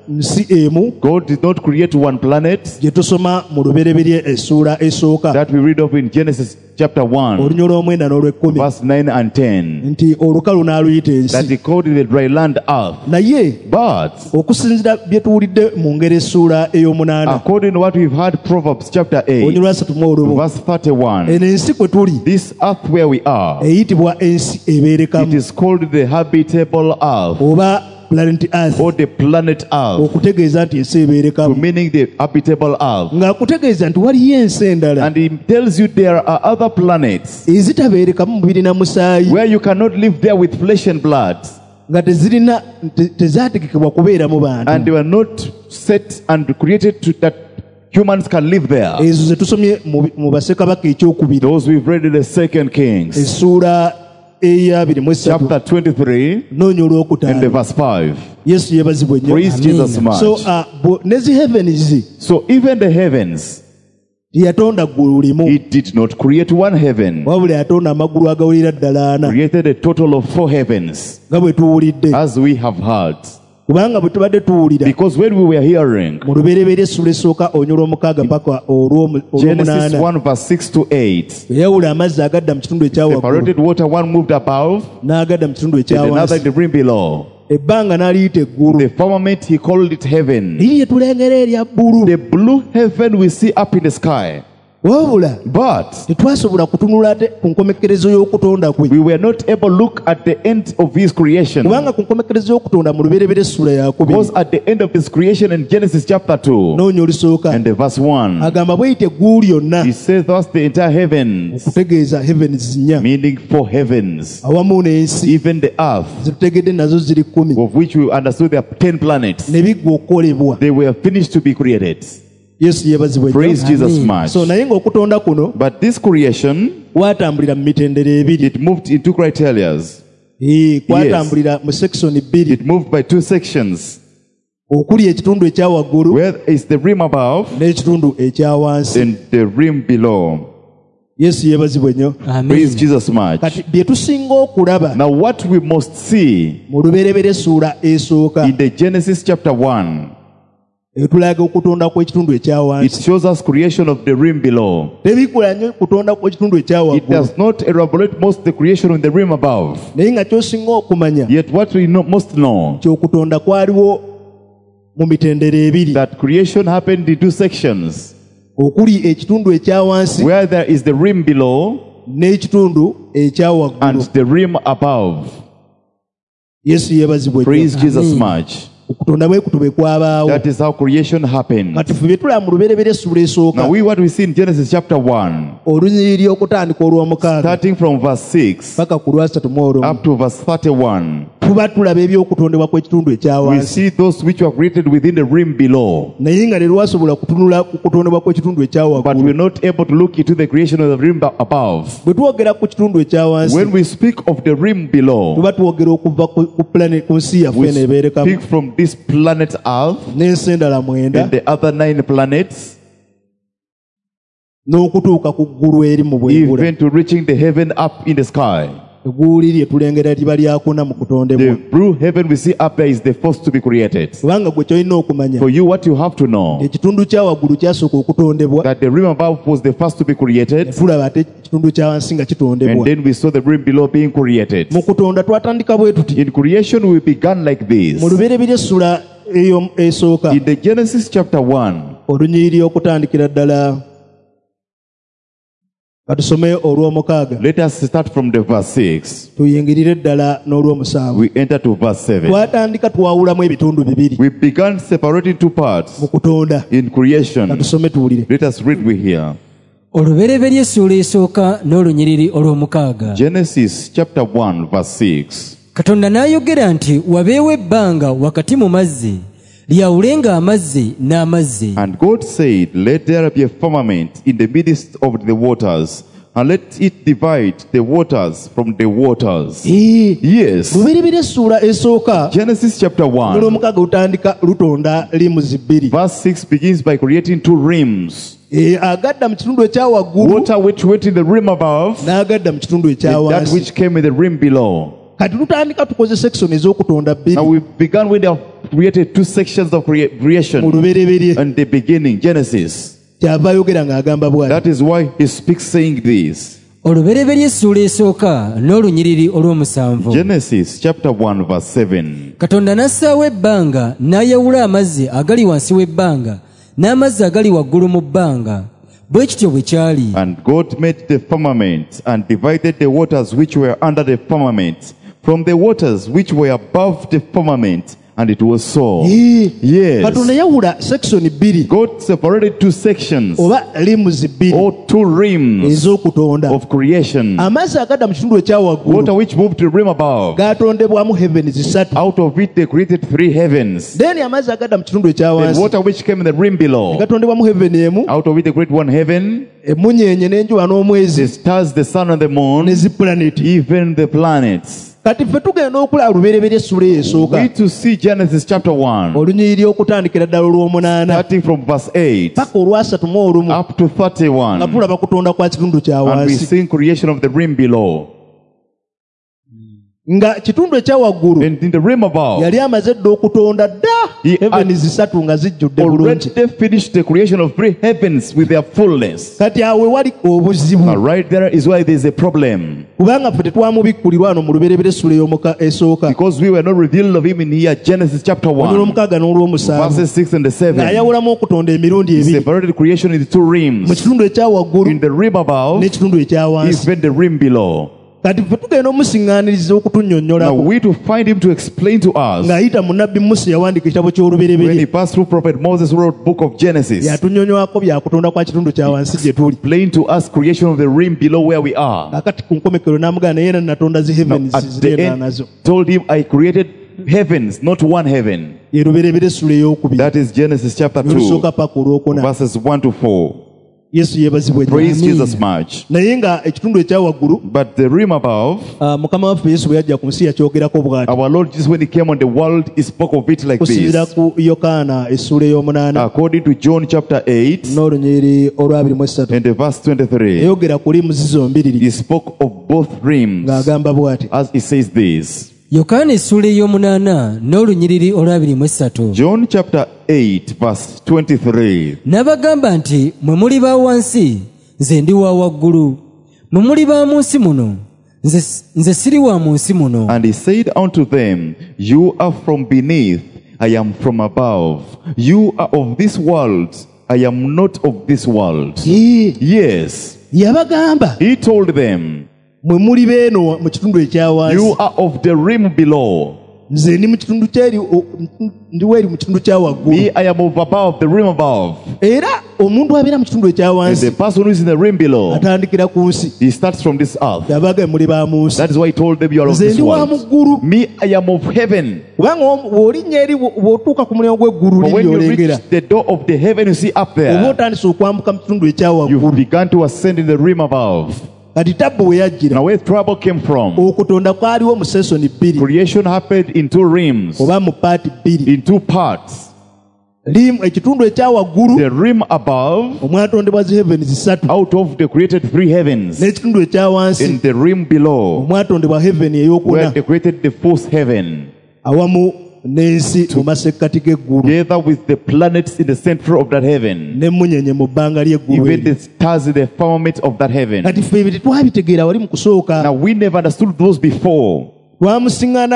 nsi emu. God did not create one planet. Gye tusoma mu lubereberye essuula esooka. That we read of in Genesis chapter one. Olunya olw'omwenda n'olw'ekkumi. Verse nine and ten. Nti olukalu n'aluyita ensi. That he called the dry land earth. Naye but okusinziira bye tuwulidde mu ngeri essuula ey'omunaana. According to what we've heard Proverbs chapter eight. Olunya olwasatu mu olumu. Verse thirty-one. Eno ensi kwe tuli. This earth where we are. Eyitibwa ensi ebeerekamu. It is called the habitable earth. Oba planet earth. Or the planet earth. Okutegeeza nti ensi ebeerekamu. Meaning the habitable earth. Ng'akutegeeza nti waliyo ensi endala. And he tells you there are other planets. Ezitabeerekamu mubiri na musaayi. Where you cannot live there with flesh and blood. Nga tezirina tezaategekebwa kubeera mu bantu. And they were not set and created to that humans can live there. Ezo ze tusomye mu Bassekabaka ekyokubiri. Those we've read in the Second Kings. Essuula ey'abiri mu esatu. Chapter twenty-three. Noonya olwokutaano. And the verse five. Yesu yeebazibwe nnyo. Praise Jesus much. So uh, nezi heavens. So even the heavens. Yatonda ggulu limu. He did not create one heaven. Wabula yatonda amagulu agawulira ddala ana. Created a total of four heavens. Nga bwe tuwulidde. As we have heard. Kubanga bwe tubadde tuwulira. Because when we were hearing. Mu lubereberye essuula esooka olunya olw'omukaaga paka olw'omunaana. Genesis one verse six to eight. Yawula amazzi agadda mu kitundu ekyawaggulu. Separated water, one moved above. N'agadda mu kitundu ekyawansi. Another in the rim below. Ebbanga n'aliyita eggulu. The firmament he called it heaven. Liri lye tulengera erya bbulu. The blue heaven we see up in the sky. Wabula but tetwasobola kutunula ate ku nkomekerezo y'okutonda kwe. We were not able to look at the end of his creation. Kubanga ku nkomekerezo y'okutonda mu lubereberye essula yakubiri. Because at the end of his creation in Genesis chapter two. Noonya olusooka. And the verse one. Agamba bw'eyita eggulu lyonna. He says thus the entire heavens. Okutegeeza heavens nnya. Meaning four heavens. Awamu n'ensi. Even the earth. Zitutegedde nazo ziri kkumi. Of which we understood there are ten planets. Ne biggwa okukolebwa. They were finished to be created. Yesu yeebazibwe. Praise Jesus much. So naye ng'okutonda kuno. But this creation. Kwatambulira mu mitendera ebiri. It moved in two criterias. Ee, kwatambulira mu section bbiri. It moved by two sections. Okuli ekitundu ekya waggulu. Where is the rim above? N'ekitundu ekya wansi. And the rim below. Yesu yeebazibwe nnyo. Praise Jesus much. Kati bye tusinga okulaba. Now what we must see. Mu lubereberye essuula esooka. In the Genesis chapter one. Etulaga okutonda kw'ekitundu ekya wansi. It shows us creation of the rim below. Tebikola nnyo kutonda kw'ekitundu ekya waggulu. It does not elaborate most the creation of the rim above. Naye nga ky'osinga okumanya. Yet what we know, most know. Ky'okutonda kwaliwo mu mitendera ebiri. That creation happened in two sections. Okuli ekitundu ekya wansi. Where there is the rim below. N'ekitundu ekya waggulu. And the rim above. Yesu yeebazibwe. Praise Jesus much. Okutonda bwe kutube kwabaawo. That is how creation happened. Katufube tulaba mu lubereberye essuula esooka. Now we what we see in Genesis chapter one. Olunyiriri okutandika olw'omukaaga. Starting from verse six. Paka ku lwasatu mu olumu. Up to verse thirty-one. Tuba tulaba eby'okutondebwa kw'ekitundu ekya wansi. We see those which were created within the rim below. Naye nga terwasobola kutunula ku kutondebwa kw'ekitundu ekya waggulu. But we're not able to look into the creation of the rim above. Bwe twogera ku kitundu ekya wansi. When we speak of the rim below. Tuba twogera okuva ku planet ku nsi yaffe n'ebeerekamu. We speak from this planet Earth. N'ensi endala mwenda. And the other nine planets. N'okutuuka ku ggulu eri mu bwengula. Even to reaching the heaven up in the sky. Eggulu liri etulengera liba lyakuna mu kutondebwa. The blue heaven we see up there is the first to be created. Kubanga gwe ky'olina okumanya. For you what you have to know. Ekitundu kya waggulu kyasooka okutondebwa. That the rim above was the first to be created. Tulaba ate ekitundu kya wansi nga kitondebwa. And then we saw the rim below being created. Mu kutonda twatandika bwe tuti. In creation we began like this. Mu lubereberye essula eyo esooka. In the Genesis chapter one. Olunyiriri okutandikira ddala. Katusome olw'omukaaga. Let us start from the verse six. Tuyingirire ddala n'olw'omusanvu. We enter to verse seven. Twatandika twawulamu ebitundu bibiri. We began separating two parts. Mu kutonda. In creation. Katusome tuwulire. Let us read we hear. Olubereberye essuula esooka n'olunyiriri olw'omukaaga. Genesis chapter one verse six. Katonda n'ayogera nti wabeewo ebbanga wakati mu mazzi lyawulenga amazzi n'amazzi. And God said, let there be a firmament in the midst of the waters, and let it divide the waters from the waters. Yes. Lubereberye essuula esooka. Genesis chapter one. Olw'omukaaga lutandika lutonda limuzi bbiri. Verse six begins by creating two rims. Agadda mu kitundu ekya waggulu. Water which went in the rim above. N'agadda mu kitundu ekya wansi. That which came in the rim below. Kati tutandika tukoze section ez'okutonda bbiri. Now we began with the created two sections of crea- creation and the beginning, Genesis. That is why he speaks saying this. Genesis chapter one verse seven. Katonda n'assaawo ebbanga n'ayawula amazzi agali wansi w'ebbanga n'amazzi agali waggulu mu bbanga. Bwe kityo bwe kyali. And God made the firmament and divided the waters which were under the firmament from the waters which were above the firmament. And it was so. Yes. God separated two sections or two rims of creation. Water which moved the rim above. Out of it they created three heavens. Then water which came in the rim below. Out of it they created one heaven. The stars, the sun and the moon, even the planets. We to see Genesis chapter one, starting from verse eight up to thirty-one, and we see creation of the rim below. Nga kitundu ekyawaggulu in the rim above yali amaze dda okutonda dda heaven zisatu nga zijjudde bulungi. Already finished the creation of three heavens with their fullness. Kati awe wali obuzibu. Right there is why there is a problem. Kubanga ffe tetwamubikkulirwa ano mu lubereberye essula esooka. Because we were not revealed of him in here Genesis chapter one olw'omukaaga n'olw'omusanvu verses six and seven. Ng'ayawulamu okutonda emirundi ebiri. Separated creation into two rims. Mu kitundu ekyawaggulu in the rim above n'ekitundu ekyawansi. Even the rim below. Now we to find him to explain to us when he passed through Prophet Moses wrote book of Genesis, explain to us creation of the rim below where we are. Now, at the end, told him I created heavens, not one heaven. That is Genesis chapter two verses one to four. Praise Jesus much. But the rim above, our Lord Jesus, when he came on the world, he spoke of it like this. According to John chapter eight and the verse twenty-three, he spoke of both rims as he says this. Yokaana essula ey'omunaana n'olunyiriri olwabiri mu essatu. John chapter eight verse twenty-three. N'abagamba nti mwe muli ba wansi nze ndi wa waggulu, mwe muli ba mu nsi muno nze, nze siri wa mu nsi muno. And he said unto them, you are from beneath, I am from above. You are of this world, I am not of this world. He, yes. Yabagamba. He told them, you are of the rim below. Me, I am of above, the rim above. And the person who is in the rim below, he starts from this earth. That is why he told them, you are of this world. Me, I am of heaven. But when you reach the door of the heaven, you see up there, you began to ascend in the rim above. Now where trouble came from, creation happened in two rims, in two parts. The rim above, out of the created three heavens, in the rim below, where they created the fourth heaven, together with the planets in the center of that heaven, even the stars in the firmament of that heaven. Now we never understood those before. We found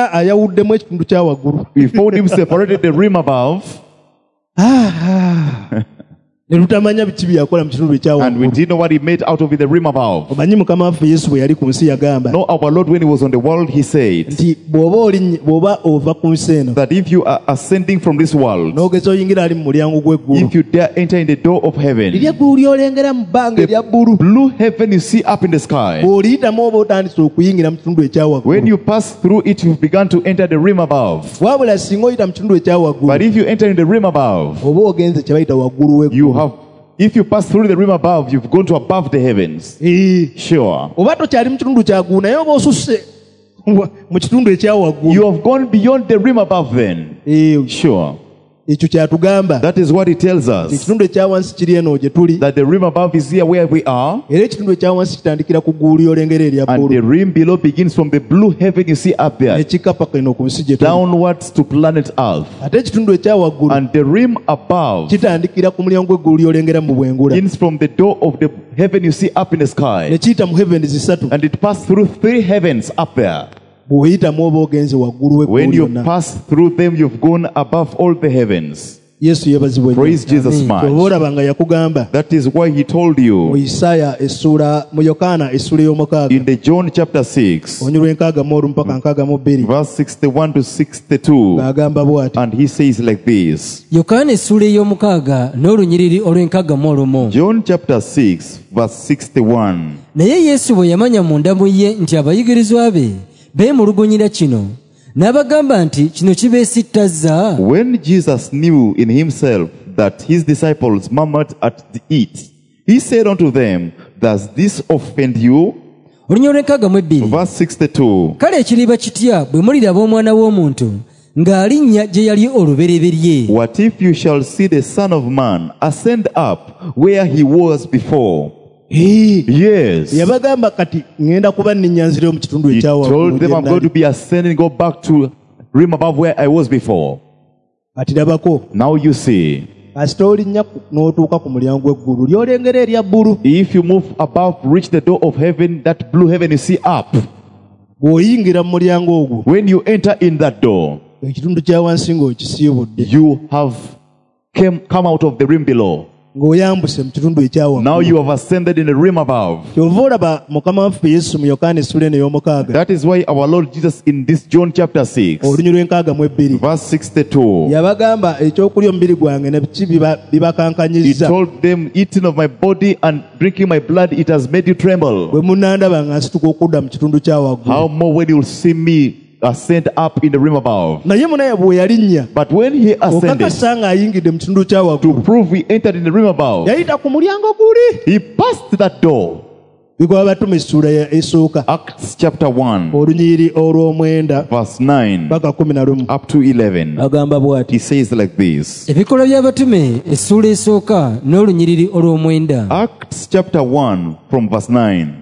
him separated the rim above. And we didn't know what he made out of it, the rim above. No, our Lord, when he was on the world, he said that if you are ascending from this world, if you dare enter in the door of heaven, the blue heaven you see up in the sky, when you pass through it, you've begun to enter the rim above. But if you enter in the rim above, you have, if you pass through the rim above, you've gone to above the heavens. Sure. You have gone beyond the rim above then. Sure. ekyo kyatugamba. That is what it tells us. Ekitundu ekya wansi kiri eno gye tuli. That the rim above is here where we are. Era ekitundu ekya wansi kitandikira ku ggulu ly'olengera erya bbulu. And the rim below begins from the blue heaven you see up there. Ekikka paka eno ku nsi gye tuli. Downwards to planet Earth. Ate ekitundu ekya waggulu. And the rim above kitandikira ku mulyango gw'eggulu ly'olengera mu bwengula. Begins from the door of the heaven you see up in the sky. Ne kiyita mu heavens zisatu. And it passed through three heavens up there. When you pass through them, you've gone above all the heavens. Praise Jesus much. That is why he told you in the John chapter six, verse sixty-one to sixty-two, and he says like this. John chapter six, verse sixty-one. beemulugunyira kino n'abagamba nti kino kibeesittaza. When Jesus knew in himself that his disciples murmured at it, he said unto them, does this offend you? Verse sixty-two. Kale ekiriba kitya bwe muliraba omwana w'omuntu ng'alinnya gye yali olubereberye. What if you shall see the Son of Man ascend up where he was before? Yes. He told them I'm going to be ascending, go back to rim above where I was before. Now you see. If you move above, reach the door of heaven, that blue heaven you see up. When you enter in that door, you have came, come out of the rim below. Now you have ascended in the rim above. That is why our Lord Jesus in this John chapter six, verse sixty-two, he told them, eating of my body and drinking my blood, it has made you tremble. How more when you will see me ascend up in the rim above. But when he ascended, to prove he entered in the rim above, he passed that door. Acts chapter one, verse nine up to eleven. He says like this. Acts chapter one from verse nine.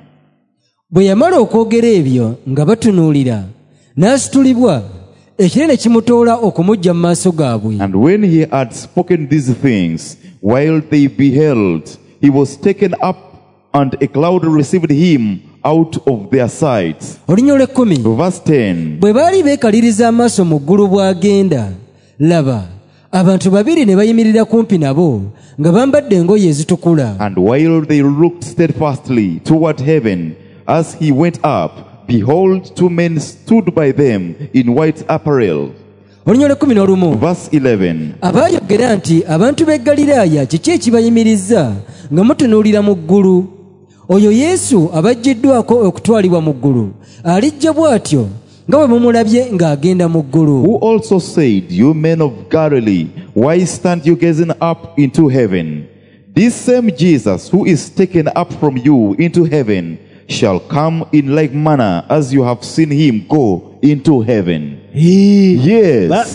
N'asitulibwa ekire ne kimutoola okumujja mu maaso gaabwe. And when he had spoken these things, while they beheld, he was taken up, and a cloud received him out of their sight. Verse ten. Bwe baali beekaliriza amaaso mu ggulu bw'agenda, laba abantu babiri ne bayimirira kumpi nabo nga bambadde engoye ezitukula. And while they looked steadfastly toward heaven as he went up, behold, two men stood by them in white apparel. Verse eleven. Abaayogera nti abantu b'e Ggaliraaya kiki ekibayimirizza nga mutunuulira mu ggulu? Oyo Yesu abaggiddwako okutwalibwa mu ggulu alijja bw'atyo nga bwe mumulabye ng'agenda mu ggulu. Who also said, you men of Galilee, why stand you gazing up into heaven? This same Jesus who is taken up from you into heaven shall come in like manner as you have seen him go into heaven. Yes.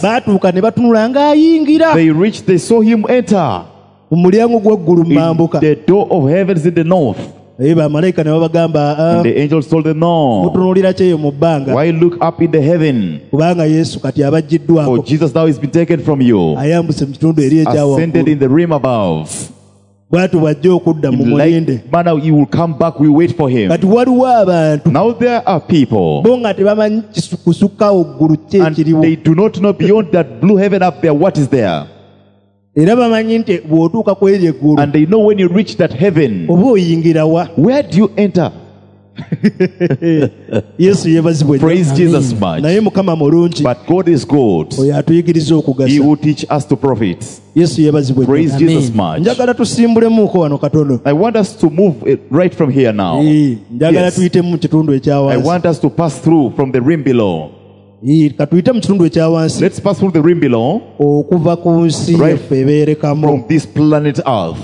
They reached, they saw him enter in the door of heavens in the north. And the angels told them, no, why look up in the heaven? For Jesus now has been taken from you, ascended in the rim above. In like manner he will come back, we wait for him. Now there are people, and they do not know beyond that blue heaven up there what is there. And they know when you reach that heaven, where do you enter? Praise Jesus much. But God is good. He will teach us to profit. Praise Amen. Jesus much. I want us to move right from here now. Yes. I want us to pass through from the rim below. Let's pass through the rim below, right from this planet Earth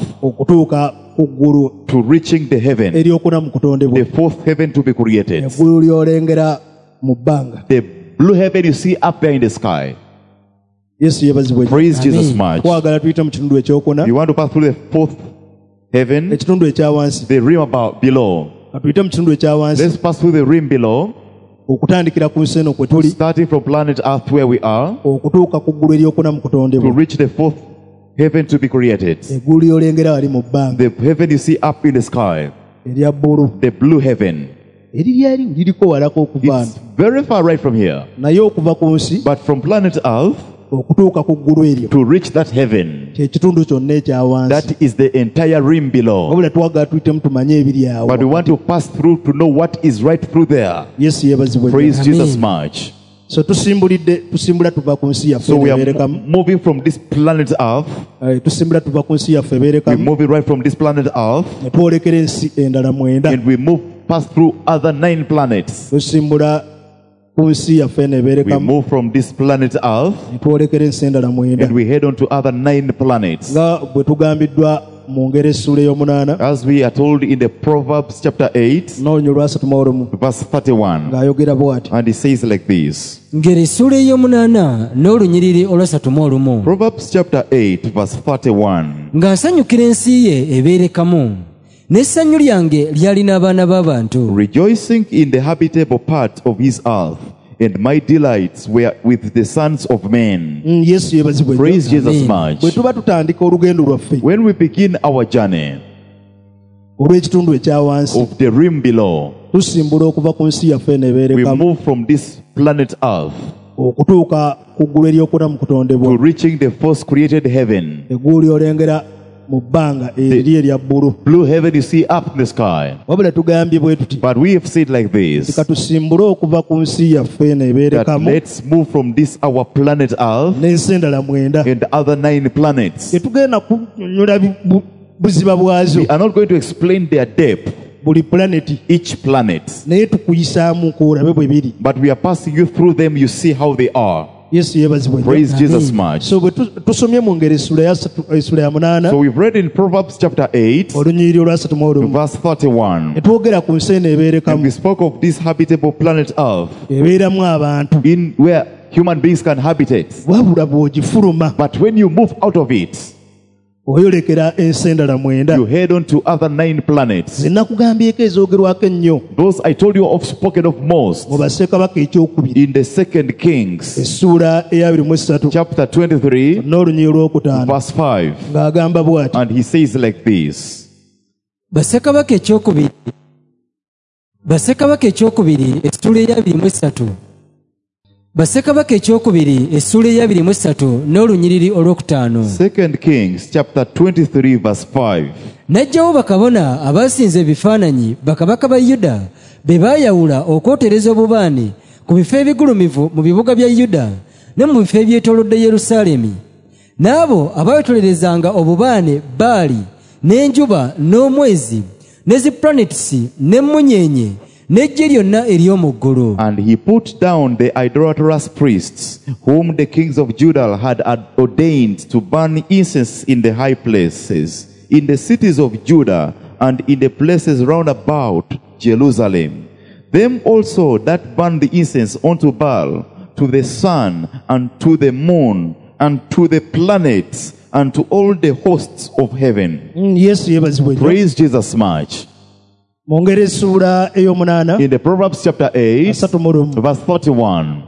to reaching the heaven, the fourth heaven to be created, the blue heaven you see up there in the sky. Yesu yebazibwe. Praise Jesus much. Kwagala tuyita mu kitundu ekyokuna. You want to pass through the fourth heaven? Ekitundu ekyawansi. The rim about below. Tuyita mu kitundu ekyawansi. Let's pass through the rim below. Okutandikira ku nsi eno kwe tuli. Starting from planet Earth where we are. Okutuuka ku ggulu eryokuna mu kutondebwa. To reach the fourth heaven to be created. Eggulu ly'olengera wali mu bbanga. The heaven you see up in the sky. Erya bbulu. The blue heaven. Eriryali liriko walako okuva. It's very far right from here. Naye okuva ku nsi. But from planet Earth. Okutuuka ku ggulu eryo. To reach that heaven. Ekitundu kyonna ekyawansi. That is the entire rim below. Wabula twagala tuyitemu tumanye ebiri awo. But we want to pass through to know what is right through there. Yesu yebazibwe. Praise Jesus much. So tusimbulidde tusimbula tuva ku nsi yaffe. So we are moving from this planet Earth. Tusimbula tuva ku nsi yaffe ebeerekamu. We move right from this planet Earth. Ne twolekera ensi endala mwenda. And we move pass through other nine planets. Tusimbula ku nsi yaffe nebeerekamu. We move from this planet Earth. Ne twolekera ensi endala mwenda. And we head on to other nine planets. Nga bwe tugambiddwa mu ngero essula ey'omunaana. As we are told in the Proverbs chapter eight. N'olunyo lwasatu mu olumu. Verse thirty-one. Ng'ayogera bw'ati. And he says like this. Ngero essula ey'omunaana n'olunyiriri olwasatu mu olumu. Proverbs chapter eight verse thirty-one. Ng'asanyukira ensi ye ebeerekamu. N'essanyu lyange lyalina abaana b'abantu. Rejoicing in the habitable part of his earth, and my delights were with the sons of men. Mm, Yesu yebazibwe. Praise Jesus much. Bwe tuba tutandika olugendo lwaffe. When we begin our journey olw'ekitundu ekyawansi. Of the rim below. Tusimbula okuva ku nsi yaffe nebeerekamu. We move from this planet Earth. Okutuuka ku ggulu eryokuna mu kutondebwa. To reaching the first created heaven. Eggulu ly'olengera mu bbanga eri erya bbulu. Blue heaven you see up in the sky. Wabula tugambye bwe tuti. But we have said like this. Tika tusimbule okuva ku nsi yaffe nebeerekamu. Let's move from this our planet Earth. N'ensi endala mwenda. And the other nine planets. Tetugenda kunnyonnyola buziba bwazo. We are not going to explain their depth. Buli planet. Each planet. Naye tukuyisaamu olabe bwe biri. But we are passing you through them, you see how they are. Yesu yebazibwe. Praise Jesus much. So bwe tusomye mu ngero essula ya essula ya munaana. So we've read in Proverbs chapter eight. Olunyiriri olwasatu mu olumu. Verse thirty-one. Ne twogera ku nsi eno ebeerekamu. And we spoke of this habitable planet Earth. Ebeeramu abantu. In where human beings can habitate. Wabula bw'ogifuluma. But when you move out of it, oyolekera ensi endala mwenda. You head on to other nine planets. Ze nakugambyeko ezoogerwako ennyo. Those I told you of spoken of most. Mu bassekabaka ekyokubiri. In the second Kings. Essula eyabiri mu esatu. Chapter twenty-three. N'olunyiriri olwokutaano. Verse five. Ng'agamba bw'ati. And he says like this. Bassekabaka ekyokubiri. Bassekabaka ekyokubiri essula eyabiri mu esatu. Bassekabaka ekyokubiri essula eyabiri mu esatu n'olunyiriri olwokutaano. Second Kings chapter twenty-three verse five. N'ajjawo bakabona abaasinza ebifaananyi bakabaka ba Yuda be baayawula okwotereza obubaane ku bifo ebigulumivu mu bibuga bya Yuda ne mu bifo ebyetoolodde Yerusaalemi. N'abo abaweetolerezanga obubaane Baali n'enjuba n'omwezi ne ziplanetisi n'emmunyeenye n'eggye lyonna ery'omu ggulu. And he put down the idolatrous priests whom the kings of Judah had ordained to burn incense in the high places, in the cities of Judah and in the places round about Jerusalem. Them also that burn the incense unto Baal, to the sun and to the moon and to the planets and to all the hosts of heaven. Mm, yes, praise Jesus much. In the Proverbs chapter eight, verse forty-one,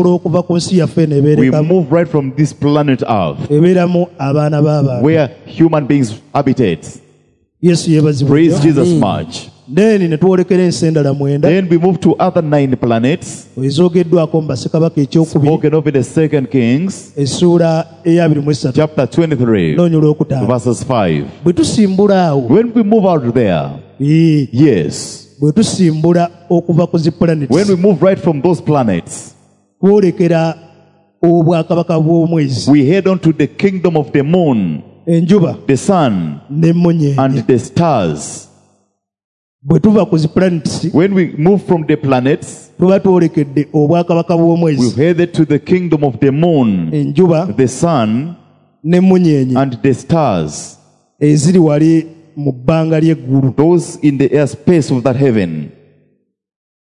we move right from this planet Earth, where human beings habitate. Praise Jesus much. Then in the Then we move to other nine planets. Spoken of in the second Kings, chapter twenty-three, verses five. When we move out there, yes, when we move right from those planets, we head on to the kingdom of the moon, the sun, and the stars. When we move from the planets, we've headed to the kingdom of the moon, the sun, and the stars. Those in the airspace of that heaven.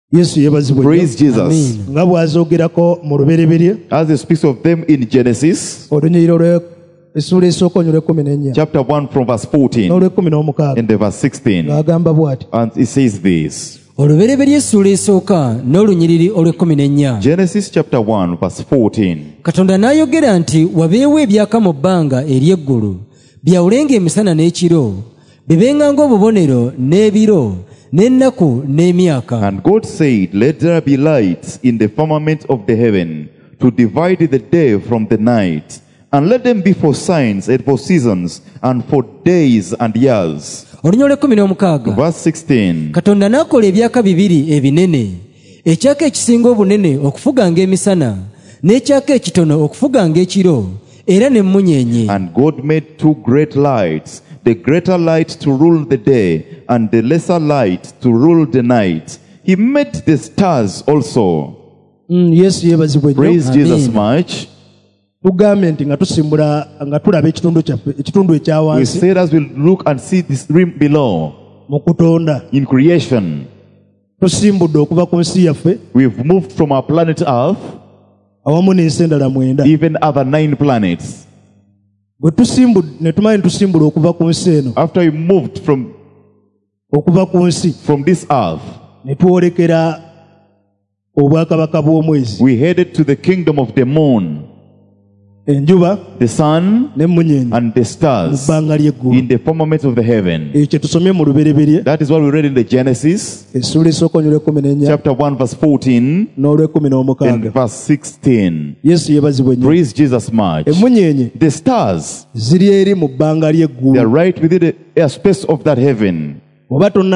Yesu yebazibwe. Praise Jesus. Nga bw'azoogerako mu lubereberye. As he speaks of them in Genesis. Olunyiriro lwe essula esooka olw'ekkumi n'ennya. Chapter one from verse fourteen. N'olw'ekkumi n'omukaaga. And the verse sixteen. Ng'agamba bw'ati. And he says this. olubereberye essula esooka n'olunyiriri olw'ekkumi n'ennya. Genesis chapter one verse fourteen. Katonda n'ayogera nti wabeewo ebyaka mu bbanga ery'eggulu byawulenga emisana n'ekiro bibenganga obubonero n'ebiro n'ennaku n'emyaka. And God said, let there be lights in the firmament of the heaven to divide the day from the night, and let them be for signs and for seasons and for days and years. olunya olw'ekkumi n'omukaaga. Verse sixteen. Katonda n'akola ebyaka bibiri ebinene, ekyaka ekisinga obunene okufuganga emisana n'ekyaka ekitono okufuganga ekiro era n'emmunyeenye. And God made two great lights, the greater light to rule the day and the lesser light to rule the night. He made the stars also. Mm, yes, yebazibwe. Praise Jesus much. Tugambe nti nga tusimbula nga tulaba ekitundu kyaffe ekitundu ekyawansi. We said as we look and see this rim below. Mu kutonda. In creation. Tusimbudde okuva ku nsi yaffe. We've moved from our planet Earth. Awamu n'ensi endala mwenda. Even other nine planets. Bwe tusimbudde ne tumanyi ne tusimbula okuva ku nsi eno. After we moved from okuva ku nsi. From this earth. Ne twolekera obwakabaka bw'omwezi. We headed to the kingdom of the moon. Enjuba, the sun, and the stars in the firmament of the heaven. That is what we read in the Genesis, chapter one, verse fourteen, and verse sixteen. Praise Jesus much. The stars, they are right within the airspace of that heaven. You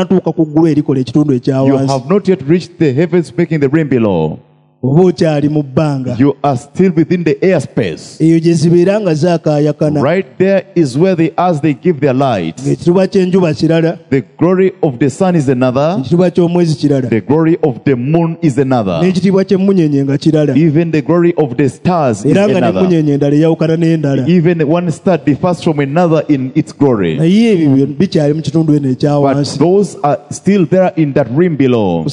have not yet reached the heavens making the rain below. You are still within the airspace. Right there is where they, as they give their light. The glory of the sun is another. The glory of the moon is another. Even the glory of the stars is another. Even one star differs from another in its glory. But those are still there in that rim below.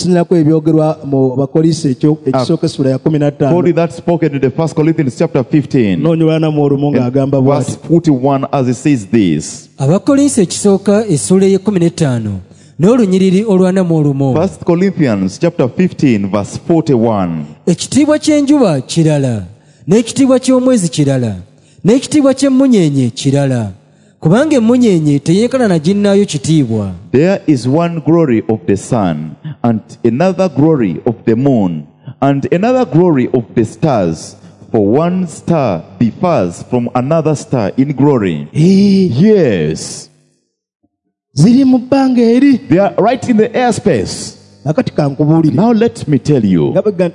According that spoken in the First Corinthians chapter fifteen, verse forty-one, as it says this. First Corinthians chapter fifteen, verse forty-one. Ekitiibwa ky'enjuba kirala, n'ekitiibwa ky'omwezi kirala, n'ekitiibwa ky'emmunyeenye kirala. Kubanga emmunyeenye teyeekana na ginnaayo kitiibwa. There is one glory of the sun, and another glory of the moon, and another glory of the stars, for one star differs from another star in glory. Yes. They are right in the airspace. Now let me tell you. As I've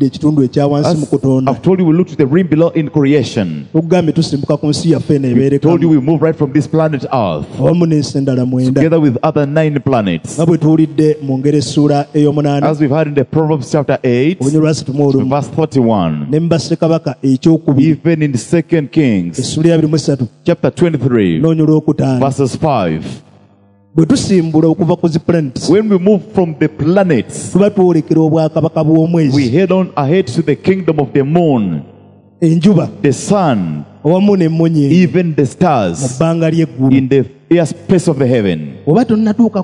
told you, we look to the rim below in creation. We told you we move right from this planet Earth together with other nine planets. As we've had in the Proverbs chapter eight, verse thirty-one. Even in the Second Kings chapter twenty-three, verses five. When we move from the planets, we head on ahead to the kingdom of the moon, the sun, even the stars in the airspace of the heaven. You have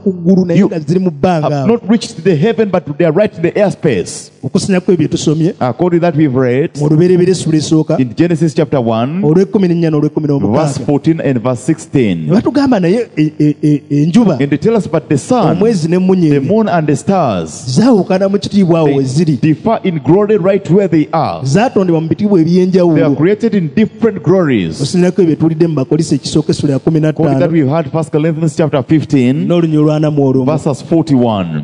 not reached the heaven, but they are right in the airspace. According to that we've read in Genesis chapter one, verse fourteen and verse sixteen. And they tell us, but the sun, the moon and the stars, they differ in glory right where they are. They are created in different glories. According to that we've had First Corinthians chapter fifteen, verses forty-one.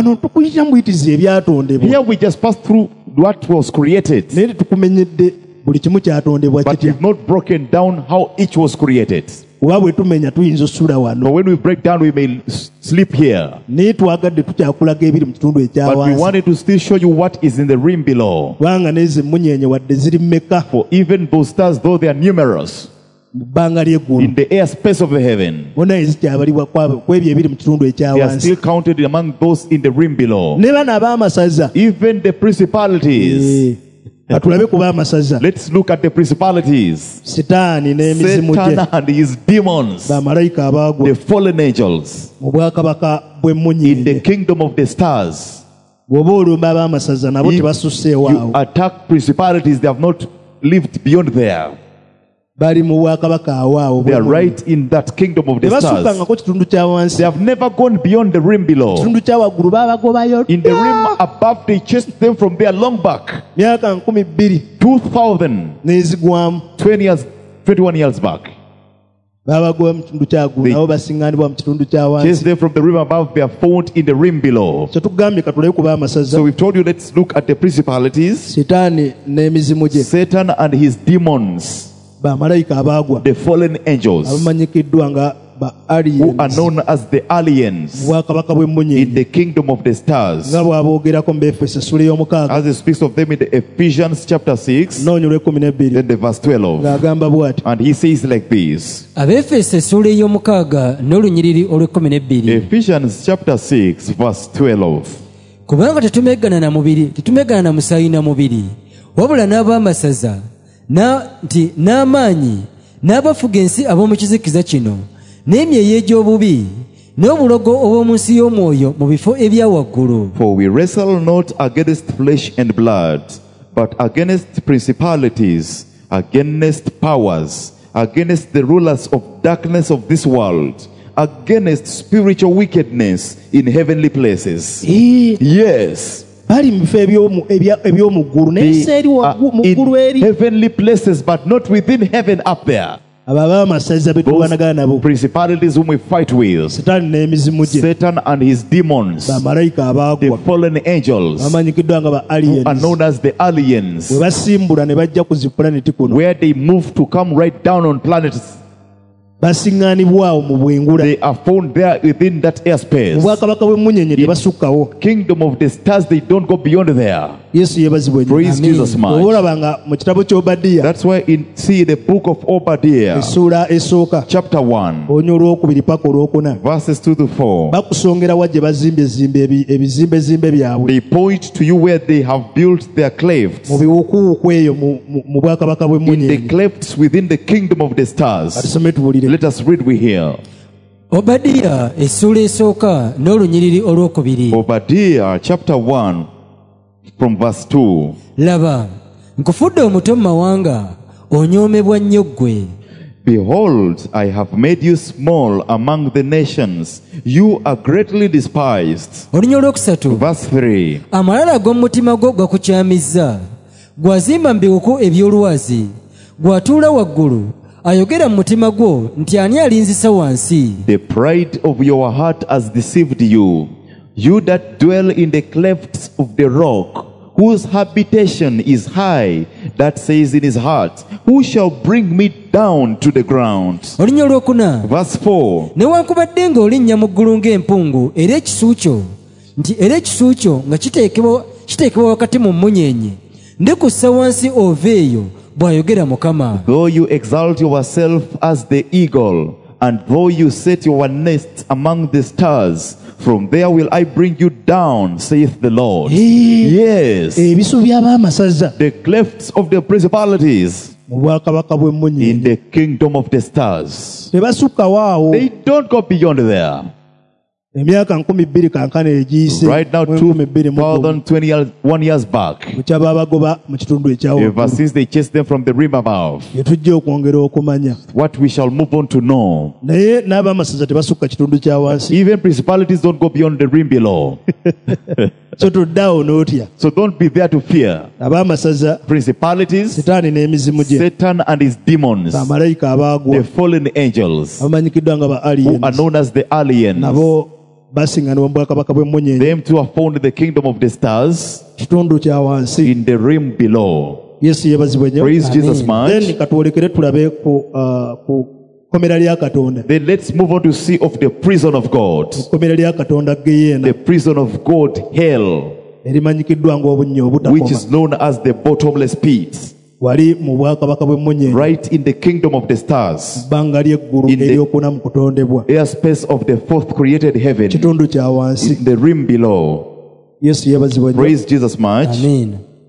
Here we just passed through what was created, but we've not broken down how each was created. But when we break down, we may sleep here. But we wanted to still show you what is in the rim below. For even those stars, though they are numerous, in the airspace of the heaven. They are still counted among those in the rim below. Even the principalities. Let's look at the principalities. Satan and his demons, the fallen angels, in the kingdom of the stars. If you attack principalities, they have not lived beyond there. They are right in that kingdom of the stars. They have never gone beyond the rim below. In the rim above, they chased them from there long back. two thousand twenty years, twenty-one years back. They chased them from the rim above, they are found in the rim below. So we've told you, let's look at the principalities, Satan and his demons, the fallen angels, who are known as the aliens in the kingdom of the stars. As he speaks of them in the Ephesians chapter six, then the verse twelve. And he says like this. Ephesians chapter six verse twelve. Kubanga tetumegana na mubiri, tetumegana na musayi na mubiri, wabula n'ab'amasaza, na nti n'amaanyi, n'abafuga ensi ab'omu kizikiza kino, n'emyeyo egy'obubi, n'obulogo obw'omu nsi y'omwoyo mu bifo ebya waggulu. For we wrestle not against flesh and blood, but against principalities, against powers, against the rulers of darkness of this world, against spiritual wickedness in heavenly places. Yes. They are in heavenly places, but not within heaven up there. Those principalities whom we fight with, Satan and his demons, the fallen angels, who are known as the aliens, where they move to come right down on planets. They are found there within that airspace. In kingdom of the stars, they don't go beyond there. Praise Jesus much. That's why in see the book of Obadiah, chapter one, verses two to four. They point to you where they have built their clefts. In the clefts within the kingdom of the stars. Let us read we here. Obadiah essula esooka n'olunyiriri olwokubiri. Obadiah chapter one from verse two. Laba, nkufudde omuto mu mawanga, onyoomebwa nnyo ggwe. Behold, I have made you small among the nations. You are greatly despised. Olunya olwokusatu. Verse three. Amalala g'omutima gwo gakukyamizza. Gwazimba mu biwuku eby'olwazi. Gwatuula waggulu. Ayogera mu mutima gwo nti ani alinzisa wansi. The pride of your heart has deceived you. You that dwell in the clefts of the rock, whose habitation is high, that says in his heart, who shall bring me down to the ground? Olunya olwokuna. Verse four. Newankubadde ng'olinnya mu ggulu ng'empungu era ekisu kyo nti era ekisu kyo nga kiteekebwa kiteekebwa wakati mu mmunyeenye, ndikussa wansi ova eyo, bw'ayogera Mukama. Though you exalt yourself as the eagle, and though you set your nest among the stars, from there will I bring you down, saith the Lord. Yes. The clefts of the principalities in the kingdom of the stars. They don't go beyond there. Right now, two thousand twenty-one years back, ever since they chased them from the rim above, what we shall move on to know. Even principalities don't go beyond the rim below. So don't be there to fear. Principalities, Satan and his demons, the fallen angels, who are known as the aliens. Them too are found in the kingdom of the stars, in the rim below. Praise Jesus much. Then let's move on to see of the prison of God. The prison of God, hell, which is known as the bottomless pit. wali mu bwakabaka bw'emmunyeenye, right in the kingdom of the stars, bbanga ly'eggulu In the- eryokuna mu kutondebwa, airspace of the fourth created heaven, kitundu kya wansi. in the rim below. Yesu yeebazibwa nnyo. Praise Jesus much. amiina.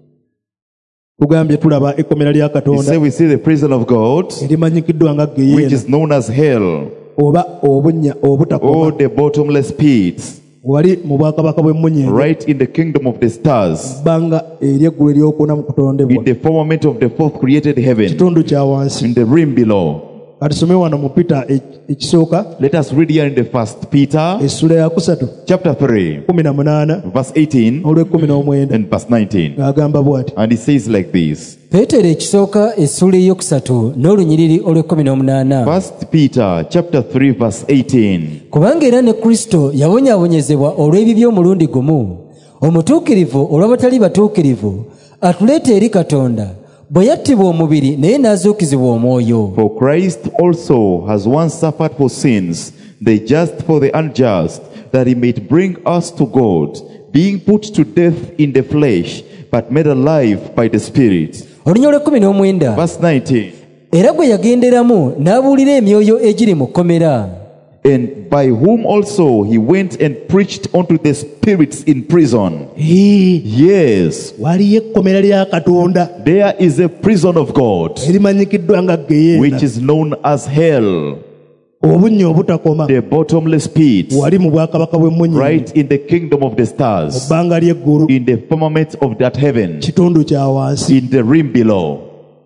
Tugambye tulaba ekkomera lya We say Katonda we see the prison of God, erimanyikiddwa nga which Geyeena is known as hell, oba obunnya obutakoma, or the bottomless pit, wali mu bwakabaka bw'emmunyeenye, right in the kingdom of the stars, bbanga ery'eggulu eryokuna mu kutondebwa, in the firmament of the fourth created heaven, kitundu kya wansi. in the rim below. Katusome wano mu Peter e- ekisooka Let us read here in the first Peter essula ya kusatu chapter three, kumi na munaana verse eighteen olw'ekkumi n'omwenda and verse nineteen. ng'agamba bw'ati: And it says like this. peetero ekisooka essula eyokusatu n'olunyiriri olw'ekkumi n'omunaana. First Peter chapter three, verse eighteen. Kubanga era ne Kristo yabonyaabonyezebwa olw'ebibi omulundi gumu, omutuukirivu olw'abatali batuukirivu, atuleeta eri Katonda, bwe yattibwa omubiri naye n'azuukizibwa omwoyo. For Christ also has once suffered for sins, the just for the unjust, that he might bring us to God, being put to death in the flesh, but made alive by the Spirit. Olunya olw'ekkumi n'omwenda. Verse nineteen. Era gwe yagenderamu n'abuulira emyoyo egiri mu kkomera. And by whom also he went and preached unto the spirits in prison. Hii, Yes, waliyo ekkomera lya Katonda there is a prison of God, erimanyikiddwa nga Geyeena, which is known as hell, obunnya obutakoma, the bottomless pit, wali mu bwakabaka bw'emmunyeenye, right in the kingdom of the mu stars, bbanga ly'eggulu, in the firmament of that heaven, kitundu kya wansi. in the rim below.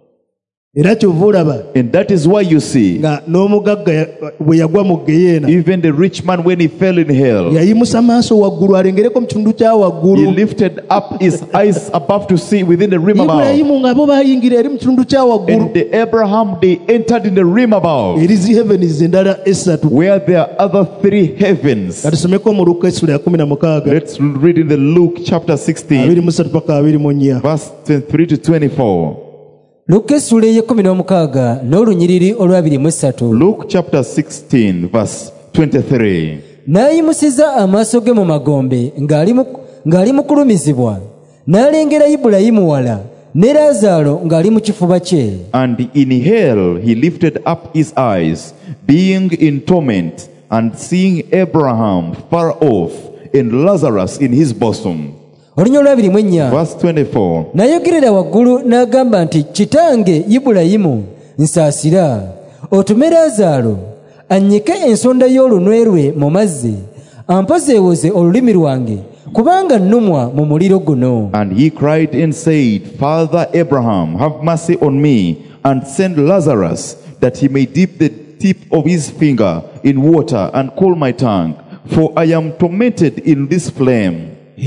Era kyova olaba And that is why you see, nga n'omugagga ya- bwe yagwa mu Geyeena, even the rich man, when he fell in hell, yayimusa maaso waggulu alengereko mu kitundu kya he waggulu. lifted up his eyes above to see within the rim above. Ibulayimu nga bo bayingira eri mu kitundu kya waggulu, And the Abraham, they entered in the rim above, eri zi heavens endala esatu. where there are other three heavens. Katusomeko mu Luka essula ya kumi na mukaaga Let's read in the Luke chapter sixteen, abiri mu ssatu paka abiri mu nnya. verse twenty-three to twenty-four. Luka essula ey'ekkumi n'omukaaga n'olunyiriri olw'abiri mu essatu. Luke chapter sixteen, verse twenty-three. N'ayimusiza amaaso ge mu magombe ng'ali mu- ng'ali mu kulumizibwa, n'alengera Ibulayimu wala ne Laazaalo ng'ali mu kifuba kye. And in hell he lifted up his eyes, being in torment, and seeing Abraham far off, and Lazarus in his bosom. Olunya olw'abiri mu ennya. Verse twenty-four. N'ayogerera waggulu n'agamba nti, kitange Ibulayimu, nsaasira, otume Laazaalo annyike ensonda y'olunwe lwe mu mazzi, ampozeewoze olulimi lwange, kubanga nnumwa mu muliro guno. And he cried and said, Father Abraham, have mercy on me, and send Lazarus, that he may dip the tip of his finger in water and cool my tongue, for I am tormented in this flame.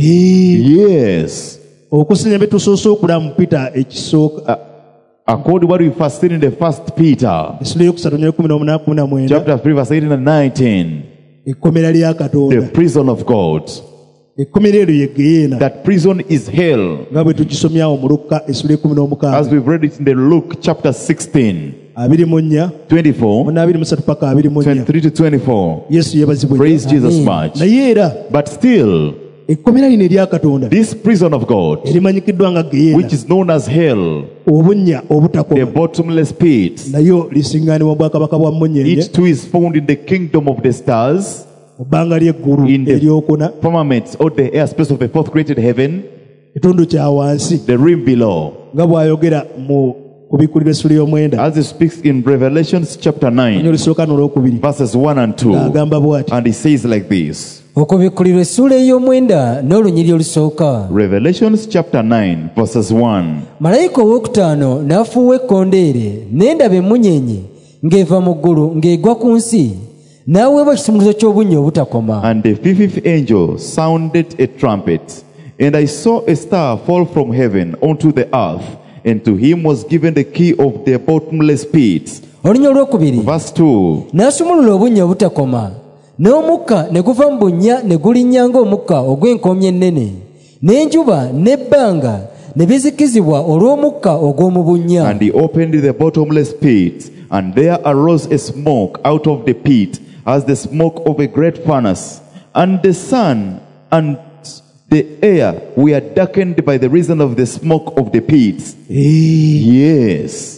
Hii, Yes. okusinya bye tusoose okulaba mu Peter ekisooka According to what we first seen in the first Peter, essula eyokusatu n'ekumi n'omunaana kumi na mwenda, chapter three, verse eighteen and nineteen, ekkomera lya Katonda. the prison of God. Ekkomera eryo ye Geyeena, That prison is hell. nga bwe tugisomyawo mu Luka essula ekumi As n'omukaaga we've read it in the Luke chapter sixteen, abiri mu nnya twenty-four, muna abiri mu ssatu paka abiri mu nnya. twenty-three to twenty-four. Yesu yeebazibwe nnyo. Praise Jesus Amen. much. Naye era But still, ekkomera lino erya Katonda this prison of God, erimanyikiddwa nga Geyeena, which is known as hell, obunnya the obutakoma, bottomless pit, nayo lisingaanibwa mu bwakabaka bwa mmunyeenye, each too is found in the kingdom of the stars, mu bbanga ly'eggulu in the eryokuna, firmament or the airspace of the fourth created heaven, kitundu kya wansi, the rim below. nga bw'ayogera mu kubikkulira essula y'omwenda As he speaks in Revelations chapter onyo nine, olusooka n'olwokubiri, verses one and two, ng'agamba bw'ati: and he says like this. Okubikkulirwa essula ey'omwenda n'olunyiriri olusooka. Revelations chapter nine, verses one. Malayika owookutaano n'afuuwa ekkondeere, ne ndaba emmunyeenye ng'eva mu ggulu ng'egwa ku nsi, n'aweebwa ekisumuluzo ky'obunnya obutakoma. And the fifth angel sounded a trumpet, and I saw a star fall from heaven unto the earth, and to him was given the key of the bottomless pit. Olunya olwokubiri. Verse two. N'asumulula obunnya obutakoma, n'omukka ne guva mu bunnya ne gulinnya ng'omukka ogw'enkoomyo ennene, n'enjuba n'ebbanga ne bizikizibwa olw'omukka ogw'omu bunnya. And he opened the bottomless pit, and there arose a smoke out of the pit, as the smoke of a great furnace. And the sun and the air, we are darkened by the reason of the smoke of the pits. Yes.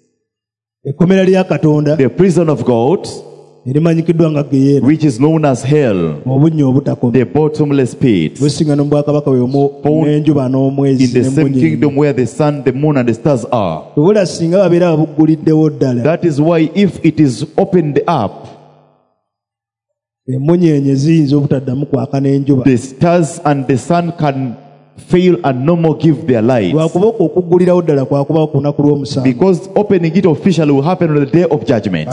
The prison of God, which is known as hell, the bottomless pit, found in the same kingdom where the sun, the moon, and the stars are. That is why if it is opened up, the stars and the sun can fail and no more give their light. Because opening it officially will happen on the day of judgment.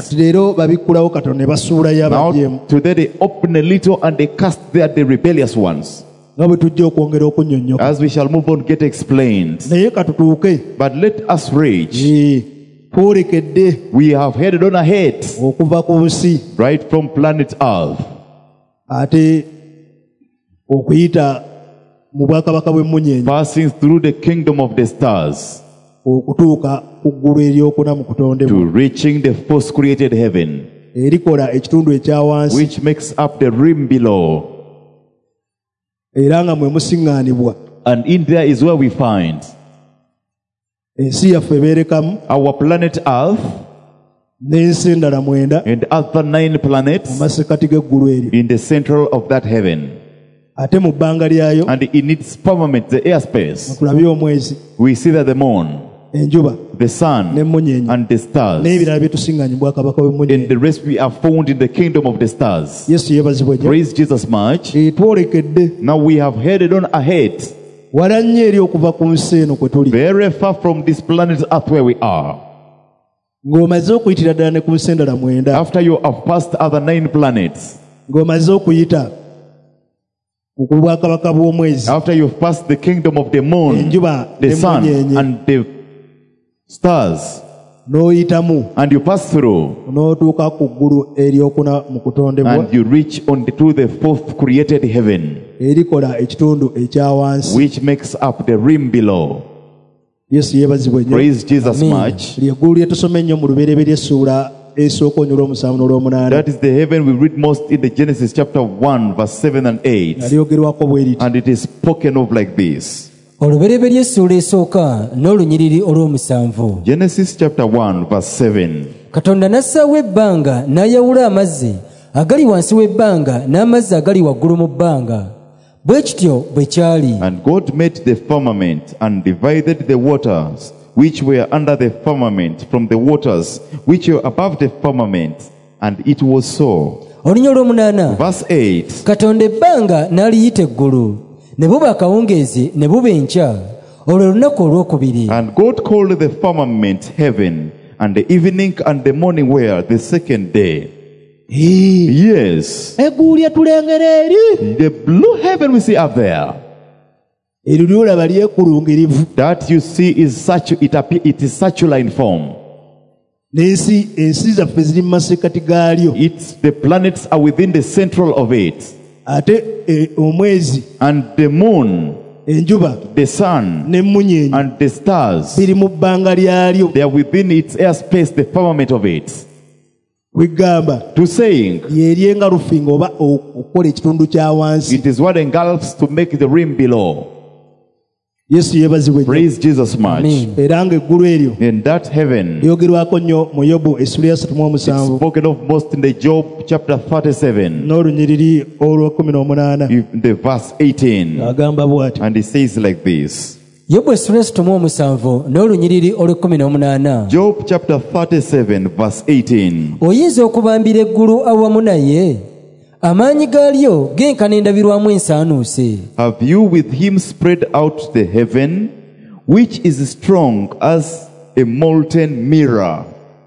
Now, today they open a little and they cast there the rebellious ones. As we shall move on, get explained. But let us reach. We have headed on ahead, right from planet Earth. Passing through the kingdom of the stars to reaching the first created heaven, which makes up the rim below. And in there is where we find our planet Earth and other nine planets in the center of that heaven. And in its firmament, the airspace, we see that the moon, the sun, and the stars, and the rest we are found in the kingdom of the stars. Praise Jesus much. Now we have headed on ahead, very far from this planet Earth where we are. After you have passed other nine planets, after you've passed the kingdom of the moon, the sun, and the stars, and you pass through, and you reach on the, to the fourth created heaven, which makes up the rim below. Praise Jesus much. That is the heaven we read most in the Genesis chapter one, verse seven and eight. And it is spoken of like this. Genesis chapter one, verse seven. Katonda n'assaawo ebbanga n'ayawula amazzi agali wansi w'ebbanga n'amazzi agali waggulu mu bbanga. Bwe kityo bwe kyali. And God made the firmament and divided the waters which were under the firmament from the waters which were above the firmament, and it was so. Verse eight. Katonda ebbanga n'aliyita eggulu, ne buba akawungeezi ne buba enkya, olwo lunaku olwokubiri. And God called the firmament heaven, and the evening and the morning were the second day. Yes. The blue heaven we see up there, that you see is such, it appear, it is circular in form. It's the planets are within the central of it. And the moon, the sun, and the stars, they are within its airspace, the firmament of it. To saying, it is what engulfs to make the rim below. Praise Jesus much. In that heaven, it's spoken of most in the Job chapter thirty-seven, in the verse eighteen. And it says like this. Job chapter thirty-seven, verse eighteen. Oyinza okubambira eggulu awamu naye, amaanyi gaalyo genkana endabirwamu ensaanuuse. Have you with him spread out the heaven, which is strong as a molten mirror?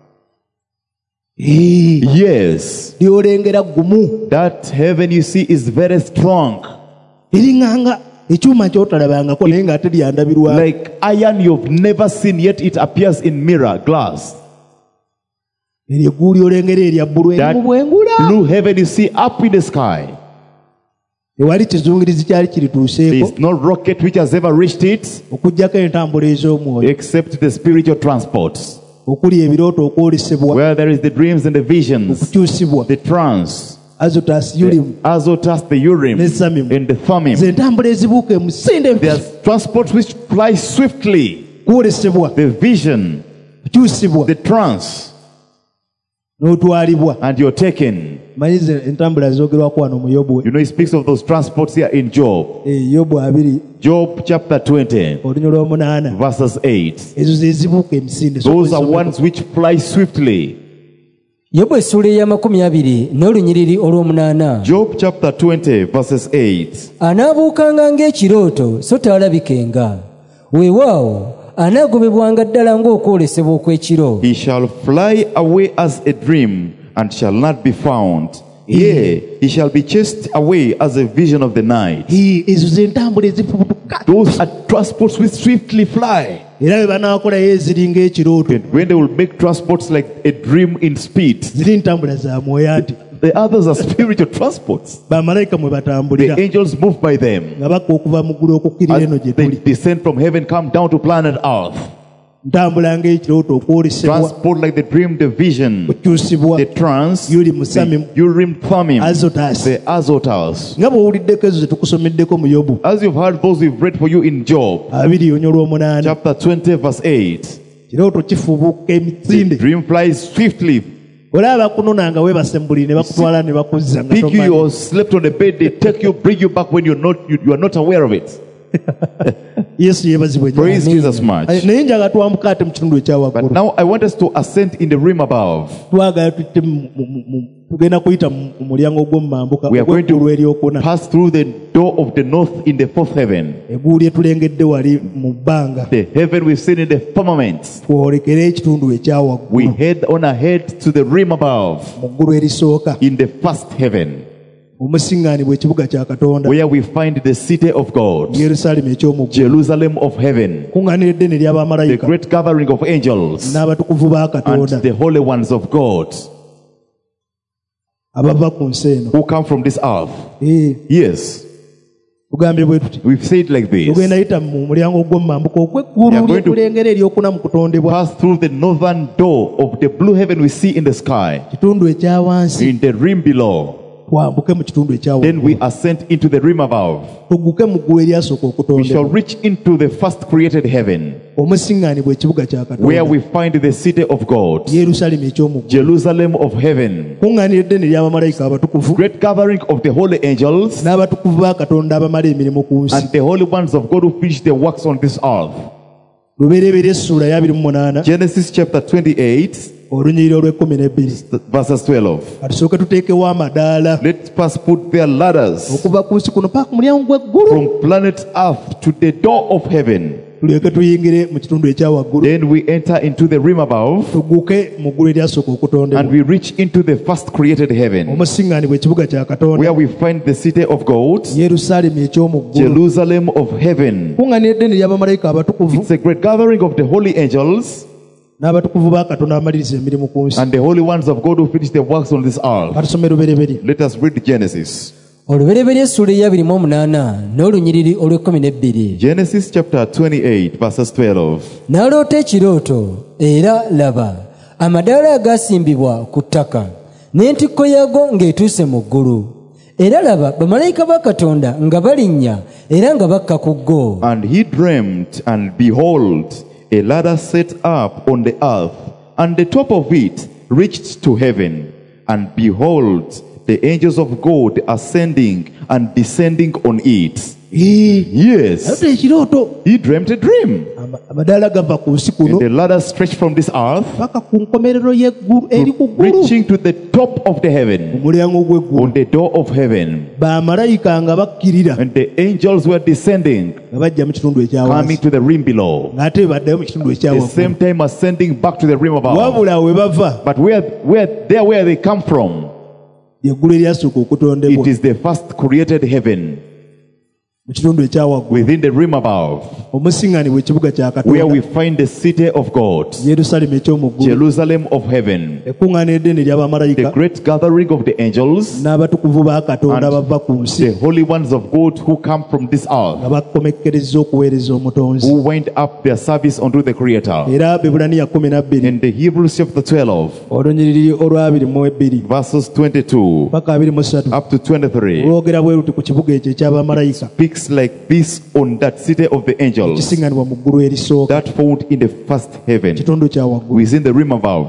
Yes. That heaven you see is very strong. Like iron you've never seen, yet it appears in mirror glass. That blue heaven you see up in the sky, there is no rocket which has ever reached it except the spiritual transports, where there is the dreams and the visions, the trance, Azotus, Urim, the Azotus, the Urim, and the Thummim. There are transports which fly swiftly. The vision, the trance, and you're taken. You know, he speaks of those transports here in Job. Job chapter twenty, verses eight. Those are ones which fly swiftly. Yobu essula ey'amakumi abiri n'olunyiriri olw'omunaana. Job chapter twenty verses eight. Anaabuukanga ng'ekirooto so taalabikenga. Weewaawo anaagobebwanga ddala ng'okwolesebwa okw'ekiro. He shall fly away as a dream and shall not be found. Yea, he shall be chased away as a vision of the night. Those are transports which swiftly fly. And when they will make transports like a dream in speed, the others are spiritual transports. The angels move by them. As they descend from heaven, come down to planet Earth. Transport like the dream, the vision, the trance, the Urim, Thummim, the Azotus. As you've heard those we've read for you in Job, chapter twenty, verse eight. The dream flies swiftly. Pick you or slept on the bed, they take you, bring you back when you're not, you, you are not aware of it. Praise Jesus much. But now I want us to ascend in the realm above. We are going to pass through the door of the north in the fourth heaven. The heaven we've seen in the firmament. We head on ahead to the realm above in the first heaven, where we find the city of God, Jerusalem of heaven, the great gathering of angels, and the holy ones of God who come from this earth. Yes. We've said like this. We are going to pass through the northern door of the blue heaven we see in the sky, in the rim below. Then we ascend into the realm above. We shall reach into the first created heaven, where we find the city of God, Jerusalem of heaven, great gathering of the holy angels, and the holy ones of God who finish their works on this earth. Genesis chapter twenty-eight, verses twelve. Let us put their ladders from planet earth to the door of heaven. Then we enter into the realm above, and we reach into the first created heaven, where we find the city of God, Jerusalem of heaven. It's a great gathering of the holy angels and the holy ones of God who finish their works on this earth. Let us read Genesis. Genesis chapter twenty-eight, verses twelve. N'aloota ekirooto, era laba amadaala agaasimbibwa ku ttaka n'entikko yaago ng'etuuse mu ggulu, era laba bamalayika ba Katonda nga balinnya era nga bakka ku go. And he dreamed, and behold, a ladder set up on the earth, and the top of it reached to heaven, and behold, the angels of God ascending and descending on it. Yes. He dreamt a dream. And the ladder stretched from this earth, reaching to the top of the heaven, on the door of heaven. And the angels were descending, coming to the rim below. At the same time ascending back to the rim above. But where, where, there where they come from, it is the first created heaven. within the rim above, where we find the city of God, Jerusalem of heaven, the great gathering of the angels, and the holy ones of God who come from this earth, who wind up their service unto the Creator. In the Hebrews chapter twelve, verses twenty-two up to twenty-three, speaks like this on that city of the angels that found in the first heaven, within the rim above.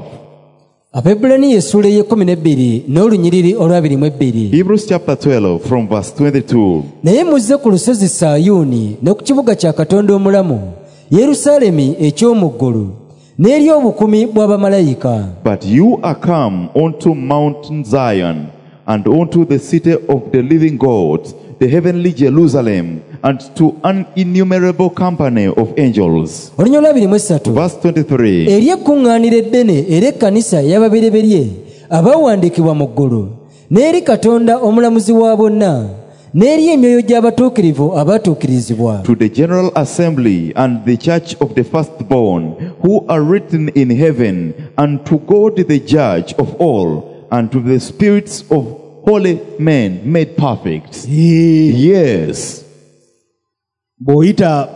Hebrews chapter twelve from verse twenty-two. naye muzze ku lusozi Sayuuni ne ku kibuga kya Katonda omulamu Yerusaalemi eky'omu ggulu n'eri obukumi bw'abamalayika. But you are come unto Mount Zion, and unto the city of the living God, the heavenly Jerusalem, and to an innumerable company of angels. Verse twenty-three. eri ekkuŋŋaaniro eddene era ekkanisa y'ababereberye abaawandiikibwa mu ggulu n'eri Katonda omulamuzi wa bonna n'eri emyoyo gy'abatuukirivu abaatuukirizibwa. To the general assembly and the church of the firstborn who are written in heaven, and to God the judge of all, and to the spirits of holy men made perfect. Yes. When you pass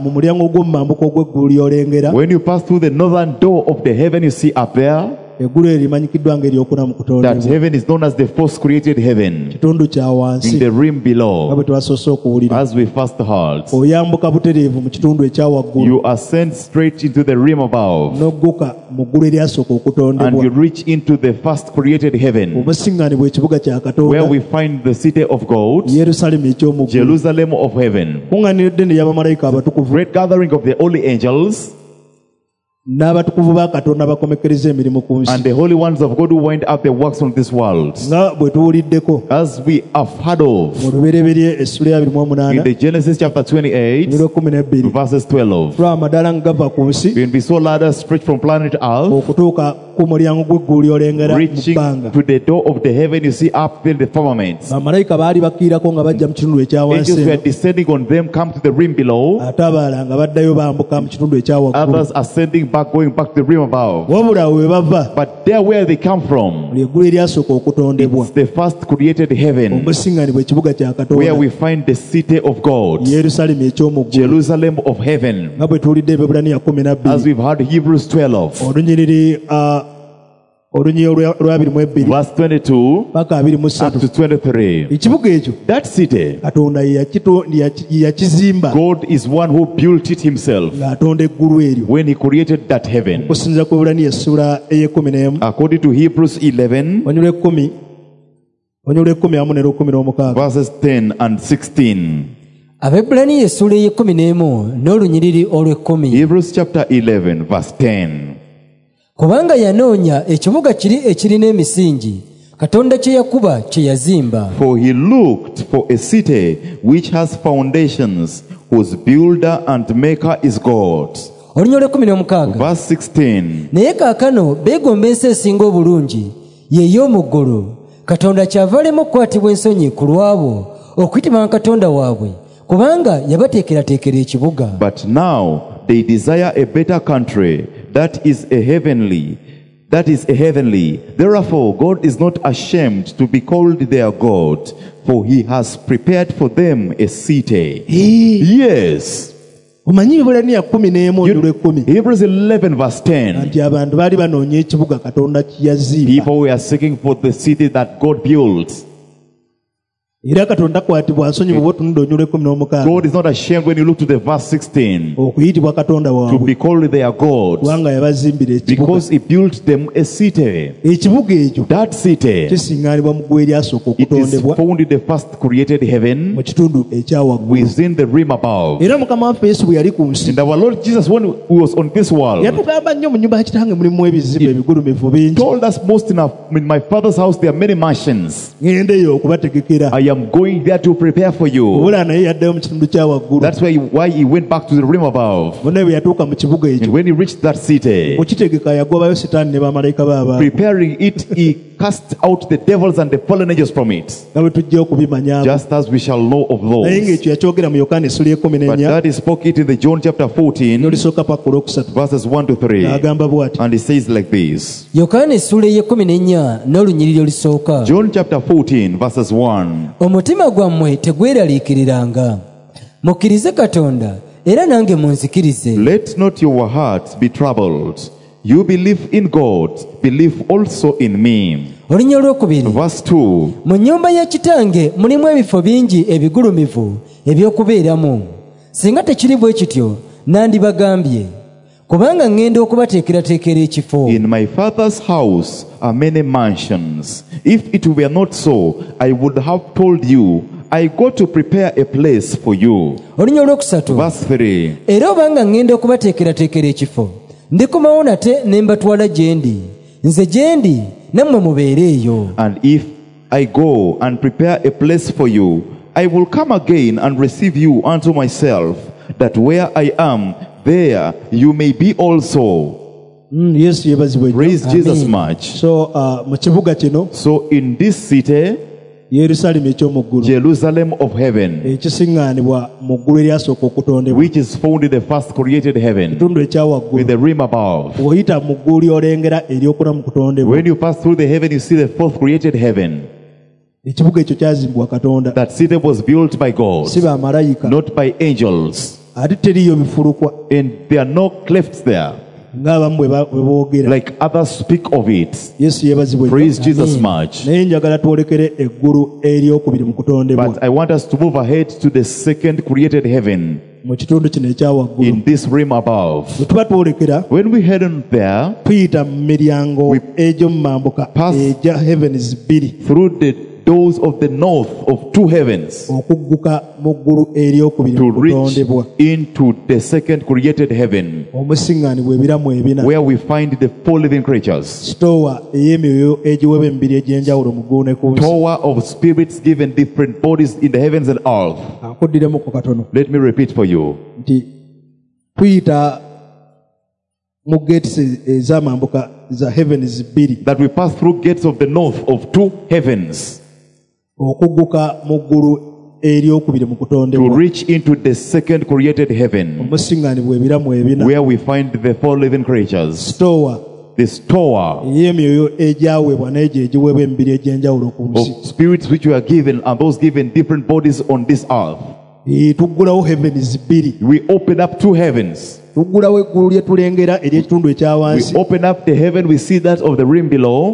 through the northern door of the heaven, you see up there that heaven is known as the first created heaven, in the rim below. As we first heard, you ascend straight into the rim above, and you reach into the first created heaven, where we find the city of God, Jerusalem of heaven, great gathering of the holy angels, and the holy ones of God who wind up their works on this world. As we have heard of in the Genesis chapter twenty-eight, verses twelve, when we saw ladders stretched from planet Earth, reaching to the door of the heaven, you see up there the firmaments. Angels were descending on them, come to the rim below. Others ascending back, going back to the rim above. But there where they come from, it's the first created heaven, where we find the city of God, Jerusalem of heaven. As we've heard Hebrews twelve, verse twenty-two up to twenty-three. That city, God is one who built it himself when he created that heaven. According to Hebrews eleven, verses ten and sixteen. Hebrews chapter eleven, verse ten. Kubanga yanoonya ekibuga kiri ekirina emisingi Katonda kye yakuba kye yazimba. For he looked for a city which has foundations, whose builder and maker is God. Verse sixteen. Naye kaakano beegomba ensi esinga obulungi ye ey'omu ggulu. Katonda kyava alema okukwatibwa ensonyi ku lwabo okuyitibwa Katonda waabwe, kubanga yabateekerateekera ekibuga. But now they desire a better country, that is a heavenly, that is a heavenly. Therefore God is not ashamed to be called their God, for he has prepared for them a city. Yes. Hebrews eleven verse ten. People were seeking for the city that God built. God is not ashamed when you look to the verse sixteen to be called their God, because he built them a city. That city, it is found in the first created heaven, within the rim above. And our Lord Jesus, when he was on this world, he told us, most in, our, in my Father's house there are many mansions. I am going there to prepare for you. That's why, why he went back to the rim above. And when he reached that city, preparing it, he cast out the devils and the fallen angels from it. Just as we shall know of those. But Daddy spoke it in the John chapter fourteen, verses one to three. And he says like this. John chapter fourteen, verses one. Omutima gwammwe tegweraliikiriranga. Mukkirize Katonda era nange munzikirize. Let not your hearts be troubled. You believe in God, believe also in me. Verse two. Mu nnyumba ya kitange mulimu ebifo bingi ebigulumivu eby'okubeeramu. Singa tekiri bwe kityo nandibagambye. Kubanga ngenda okubateekerateekera ekifo. In my Father's house are many mansions. If it were not so, I would have told you, I go to prepare a place for you. Verse three. Era obanga ngenda okubateekerateekera ekifo, ndikomawo nate ne mbatwala gye ndi. Nze gye ndi nammwe mubeere eyo. And if I go and prepare a place for you, I will come again and receive you unto myself, that where I am, there you may be also. Mm, yes, praise Amen. Jesus much. So, uh, so in this city, Jerusalem of heaven, which is found in the first created heaven, with the rim above. When you pass through the heaven, you see the fourth created heaven. That city was built by God, not by angels. And there are no clefts there, like others speak of it. Praise Jesus much. But I want us to move ahead to the second created heaven, in this realm above. When we head on there, we pass through the doors of the north of two heavens to reach into the second created heaven, where we find the four living creatures. Tower of spirits given different bodies in the heavens and earth. Let me repeat for you. That we pass through gates of the north of two heavens to reach into the second created heaven, where we find the four living creatures. This tower of spirits which we are given, and those given different bodies on this earth. We open up two heavens. We open up the heaven, we see that of the rim below.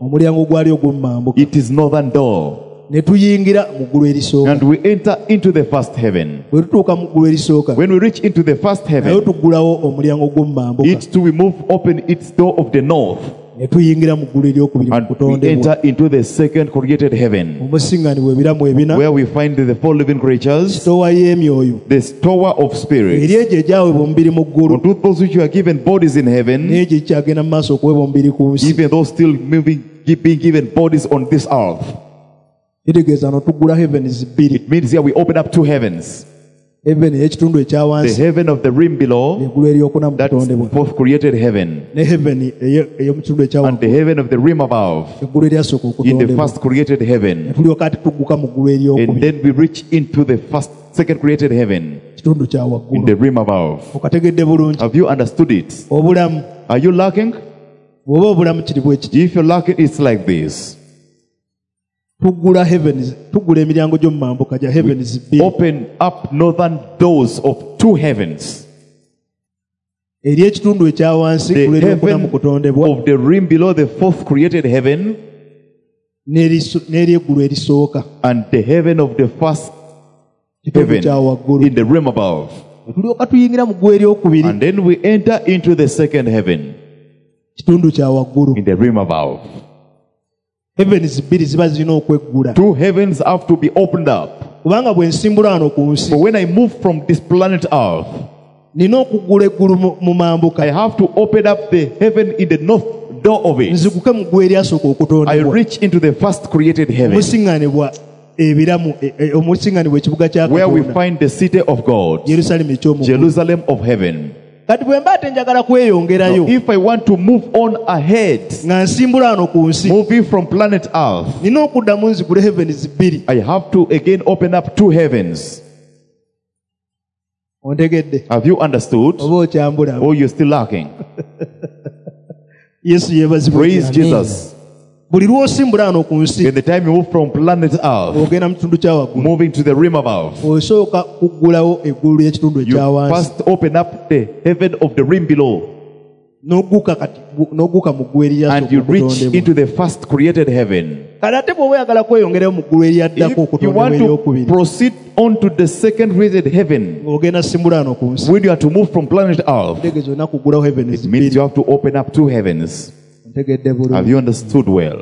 It is northern door. And we enter into the first heaven. When we reach into the first heaven, it too we move open its door of the north, and we enter into the second created heaven, where we find the four living creatures, the tower of spirits, to those which are given bodies in heaven, even those still moving, being given bodies on this earth. It means here we open up two heavens. The heaven of the rim below, that's fourth created heaven, and the heaven of the rim above, in the first created heaven. And then we reach into the first, second created heaven, in the rim above. Have you understood it? Are you lacking? If you're lacking, it's like this. We open up northern doors of two heavens. The heaven of the rim below, the fourth created heaven, and the heaven of the first heaven in the rim above. And then we enter into the second heaven in the rim above. Two heavens have to be opened up. For when I move from this planet Earth, I have to open up the heaven in the north door of it. I reach into the first created heaven, where we find the city of God, Jerusalem of heaven. kati bwe mba tenjagala kweyongerayo, if I want to move on ahead, nga nsimbula ano ku nsi, moving from planet Earth, nina okuddamu nzigule heavens bbiri. I have to again open up two heavens. Ontegedde? Have you understood? Oba okyambula? Or you're still lacking? Yesu yeebazibwe. Praise Jesus. Buli lw'osimbula ano ku nsi, in the time you move from planet Earth, ogenda mu kitundu kya waggulu, moving to the rim above, osooka kuggulawo eggulu ly'ekitundu you ekya wansi, first open up the heaven of the rim below, n'ogguka kati n'ogguka mu ggulu eryasooka and you reach okutondebwa. into the first created heaven. Kale ate bw'oba oyagala kweyongerayo mu ggulu eryaddako If you okutondebwa want to eryokubiri, proceed on to the second created heaven, ogenda simbula ano ku nsi, when you are to move from planet Earth, ntegeeza olina kuggulawo heavens it means bbiri. you have to open up two heavens. Ntegedde Have bulungi. you understood well?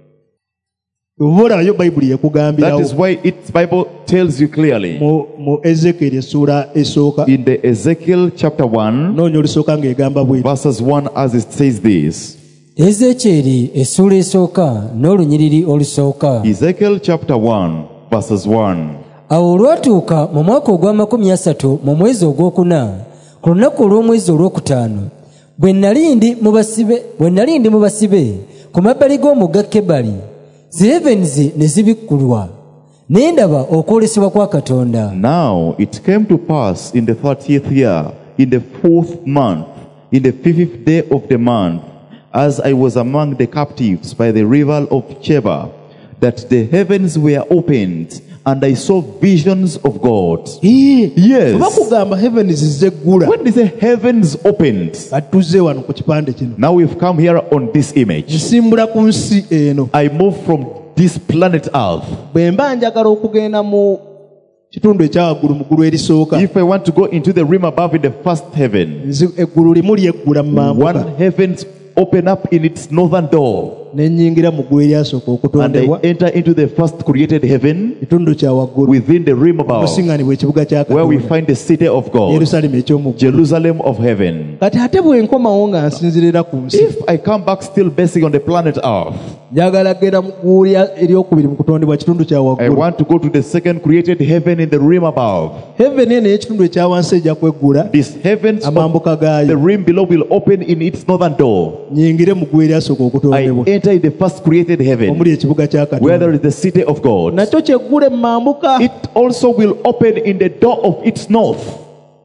Oba olabayo Bayibuli That yekugambirawo is why its Bible tells you clearly mu mu Ezekiel essuula esooka, in the Ezekiel chapter one, noonya olusooka ng'egamba bw'eti. verses one, as it says this. Ezekyeri essuula esooka n'olunyiriri olusooka. Ezekiel chapter one, verses one. Awo olwatuuka mu mwaka ogw'amakumi asatu mu mwezi ogwokuna ku lunaku olw'omwezi olwokutaano, bwe nali ndi mu basibe bwe nali ndi mu basibe ku mabbali g'omugga Kebali, zi heavens ne zibikkulwa, ne ndaba okwolesebwa kwa Katonda. Now it came to pass in the thirtieth year, in the fourth month, in the fiftieth day of the month, as I was among the captives by the river of Chebar, that the heavens were opened, and I saw visions of God. Yes. Oba kugamba heavens zeggula. When they say heavens opened, atuzze wano ku kipande kino. now we've come here on this image. Nsimbula ku nsi eno. I move from this planet Earth. Bwe mba njagala okugenda mu kitundu ekya waggulu mu ggulu erisooka, If I want to go into the rim above in the first heaven, nzi eggulu limu lyeggula mu mambuka, one heavens open up in its northern door, ne nnyingira mu ggulu eryasooka and I okutondebwa, enter into the first created heaven kitundu kya waggulu, within the rim above, omusiŋŋanibwa ekibuga kya where we Katonda, find the city of God, Yerusaalemi eky'omu ggulu. Jerusalem of heaven. Kati ate bwe nkomawo nga nsinzirira ku nsi, If I come back still basing on the planet Earth, njagala kgenda mu ggulu lya- eryokubiri mu kutondebwa kitundu kya I waggulu. want to go to the second created heaven in the rim above. Heaven eno ey'ekitundu ekya wansi ejja kweggula, These heavens of amambuka the gaayo, rim below will open in its northern door. nnyingire mu ggulu eryasooka I okutondebwa, enter in the first created heaven, omuli ekibuga kya where there Katonda. is the city of God. Nakyo kyeggule mu mambuka. It also will open in the door of its north.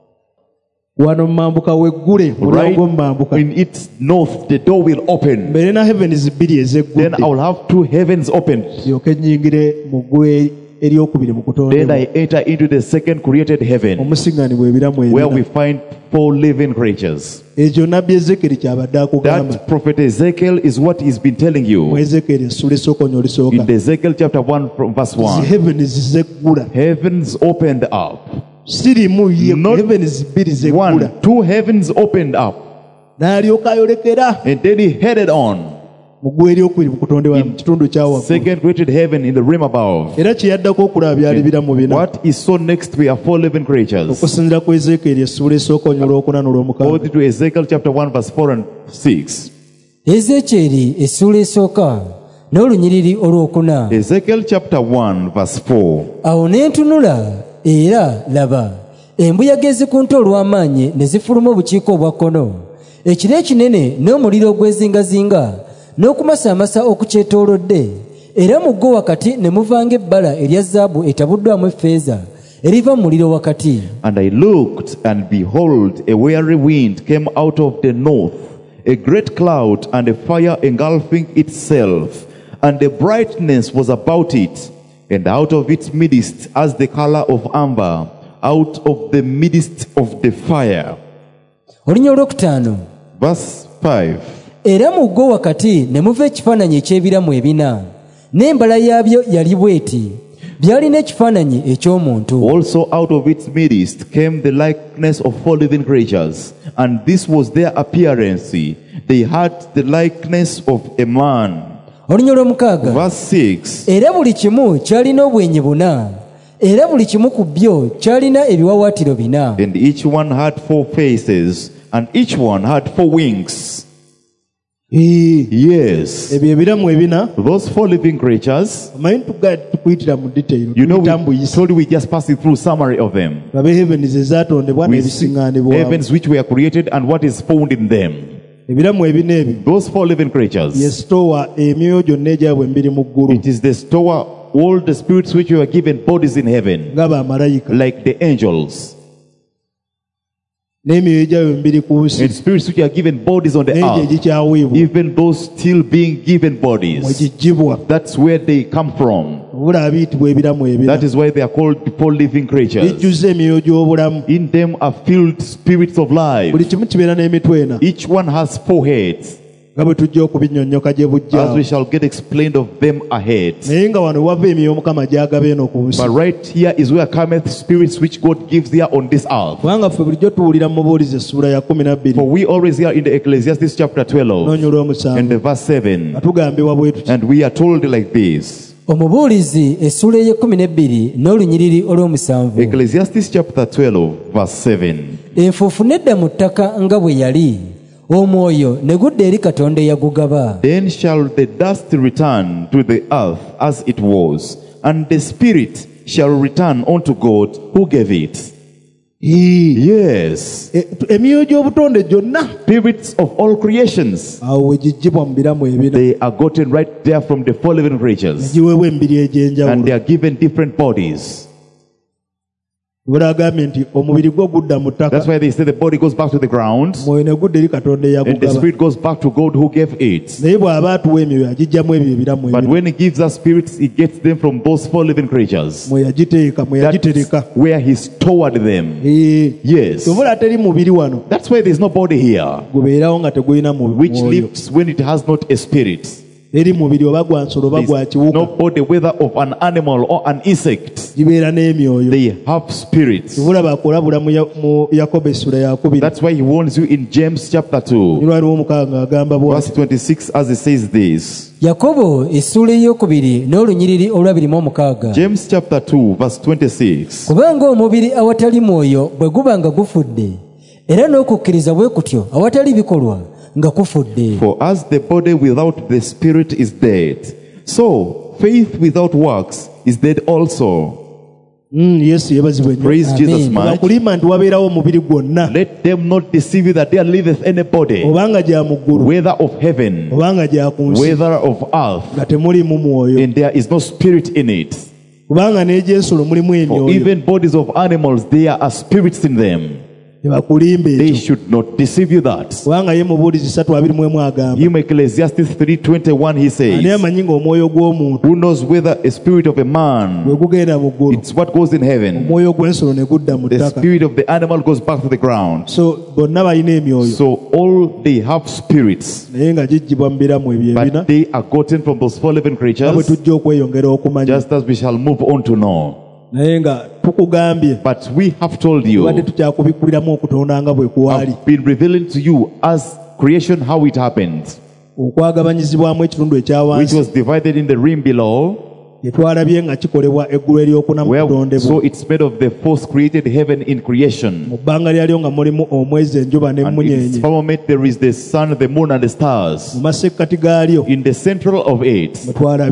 Wano mu mambuka weggule, Right olwago mu mambuka. in its north, the door will open. Mbere na heavens bbiri Then ezeggudde, I will have two heavens opened. ziryoke nnyingire mu ggulu eryokubiri mu Then kutondebwa, I enter into the second created heaven, omusiŋŋanibwa ebiramu where we ebina. find four living creatures. Ekyo nabbi Ezekieri kyabadde akugamba That prophet Ezekiel is what he's been telling mu you Ezekieri essula esooka olisooka. in the Ezekiel chapter one from verse Zi one. heavens zeggula, Heavens opened up. sirimu ye, Not heavens bbiri zeggula. One, two heavens opened up. N'alyoka ayolekera And then he headed on. mu ggulu eryokubiri mu kutondebwa mu kitundu kya waggulu. Second created heaven in the rim above. Era kye yaddako okulaba byali biramu bina. What is so next? We are four living creatures. Okusinziira ku Ezekieri essula esooka olwokuna n'olwomukaaga. Go to Ezekiel chapter one, verse four and six. Ezekyeri essuula esooka n'olunyiriri olwokuna. Ezekiel chapter one, verse four. Awo ne ntunula era laba embuyaga ezikunta olw'amaanyi ne zifuluma obukiiko obwa kkono, ekire ekinene n'omuliro ogwezingazinga n'okumasaamasa okukyetoolodde, era mu gwo wakati ne muvanga ebbala erya zaabu etabuddwamu effeeza eriva mu muliro wakati. And I looked, and behold, a weary wind came out of the north, a great cloud and a fire engulfing itself, and the brightness was about it, and out of its midst as the color of amber, out of the midst of the fire. Olunya olwokutaano. Verse five. Era mu gwo wakati ne muva ekifaananyi eky'ebiramu ebina, n'embala yaabyo yali bweti, byalina ekifaananyi eky'omuntu. Also out of its midst came the likeness of four living creatures, and this was their appearance. They had the likeness of a man. Olunya olw'omukaaga. Verse six. Era buli kimu kyalina obwenyi buna, era buli kimu ku byo kyalina ebiwawaatiro bina. And each one had four faces, and each one had four wings. Yes. Those four living creatures, you know, we told you we just passed through summary of them. We see heavens which were created and what is found in them. Those four living creatures, it is the store, all the spirits which were given bodies in heaven, like the angels. And spirits which are given bodies on the earth, even those still being given bodies, that's where they come from. That is why they are called the four living creatures. In them are filled spirits of life. Each one has four heads, as we shall get explained of them ahead. But right here is where cometh spirits which God gives here on this earth. For we always hear in the Ecclesiastes chapter twelve and the verse seven, and we are told like this. Ecclesiastes chapter twelve verse seven. Then shall the dust return to the earth as it was, and the spirit shall return unto God who gave it. Yes. Spirits of all creations, they are gotten right there from the four living creatures, and they are given different bodies. That's why they say the body goes back to the ground and the spirit goes back to God who gave it. But when he gives us spirits, he gets them from those four living creatures. That's where he stored them. Yes. That's why there's no body here which lives when it has not a spirit. There's no body, whether of an animal or an insect. They have spirits. That's why he warns you in James chapter two, verse twenty-six, as he says this. James chapter two, verse twenty-six. For as the body without the spirit is dead, so faith without works is dead also. Mm, yes, praise Jesus much. Let them not deceive you that there liveth any body, whether of heaven, whether of earth, and there is no spirit in it. For even bodies of animals, there are spirits in them. They should not deceive you that. In Ecclesiastes three twenty-one he says, who knows whether a spirit of a man, it's what goes in heaven, the spirit of the animal goes back to the ground. So all they have spirits, but they are gotten from those four living creatures, just as we shall move on to know. But we have told you, I've been revealing to you as creation how it happened, which was divided in the realm below, where, so it's made of the first created heaven in creation. And in its firmament there is the sun, the moon, and the stars. In the central of it,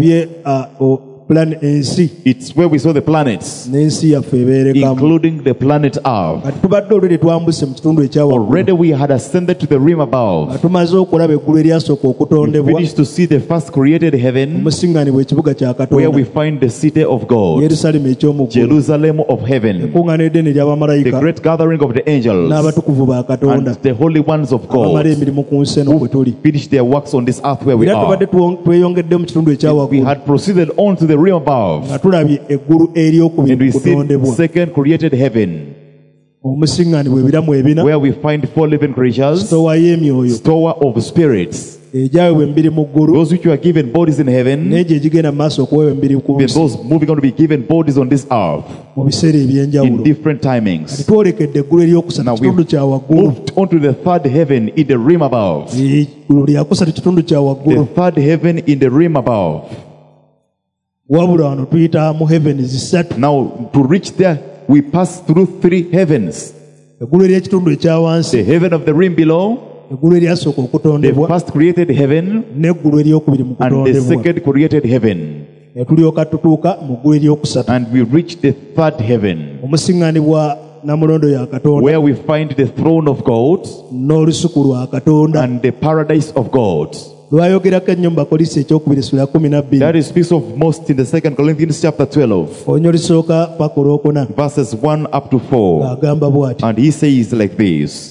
it's where we saw the planets, including the planet Earth. Already we had ascended to the realm above. We finished to see the first created heaven, where we find the city of God, Jerusalem of heaven, the great gathering of the angels and the holy ones of God, who finished their works on this earth where we are. We had proceeded on to the realm above, and we see the second created heaven, where we find four living creatures, stower of spirits, those which were given bodies in heaven, and those moving on to be given bodies on this earth in different timings. Now we moved on to the third heaven in the realm above. The third heaven in the realm above. Now to reach there, we pass through three heavens: the heaven of the realm below, The first created heaven and the second created heaven. And we reach the third heaven, where we find the throne of God and the paradise of God. That is speaks of most in the Second Corinthians chapter twelve, verses one up to four. And he says like this.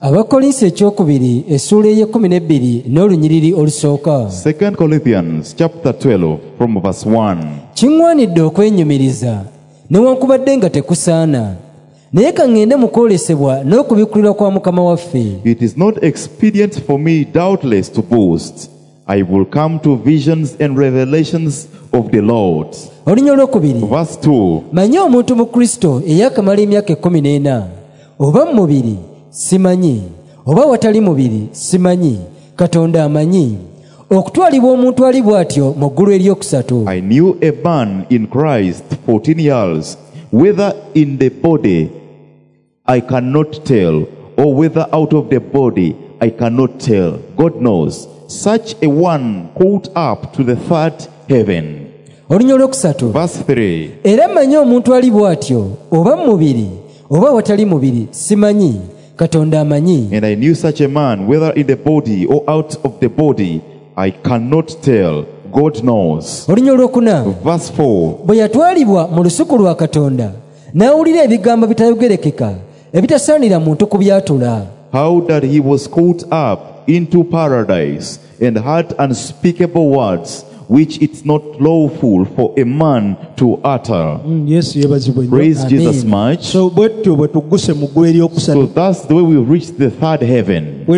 Second Corinthians chapter twelve from verse one. Kiŋŋwanidde okwenyumiriza newankubadde nga tekusaana naye ka ŋŋende mu kwolesebwa n'okubikkulirwa kwa Mukama waffe. It is not expedient for me doubtless to boast. I will come to visions and revelations of the Lord. Verse two. Manyi omuntu mu Kristo eyakamala emyaka ekkumi n'ena oba mubiri simanyi oba watali mubiri simanyi Katonda amanyi okutwalibwa omuntu ali bw'atyo mu ggulu eryokusatu. I knew a man in Christ fourteen years, whether in the body I cannot tell, or whether out of the body I cannot tell. God knows. Such a one caught up to the third heaven. Verse three. Era manyi omuntu ali bw'atyo oba mubiri oba watali mubiri simanyi Katonda amanyi. And I knew such a man, whether in the body or out of the body I cannot tell. God knows. Verse four. Bwe yatwalibwa mu lusuku lwa Katonda n'awulira ebigambo bitayogerekeka ebitasaanira muntu kubyatula. How that he was caught up into paradise and heard unspeakable words which it's not lawful for a man to utter. Mm, yes, praise Amen. Jesus much. So, so that's the way we reach the third heaven. On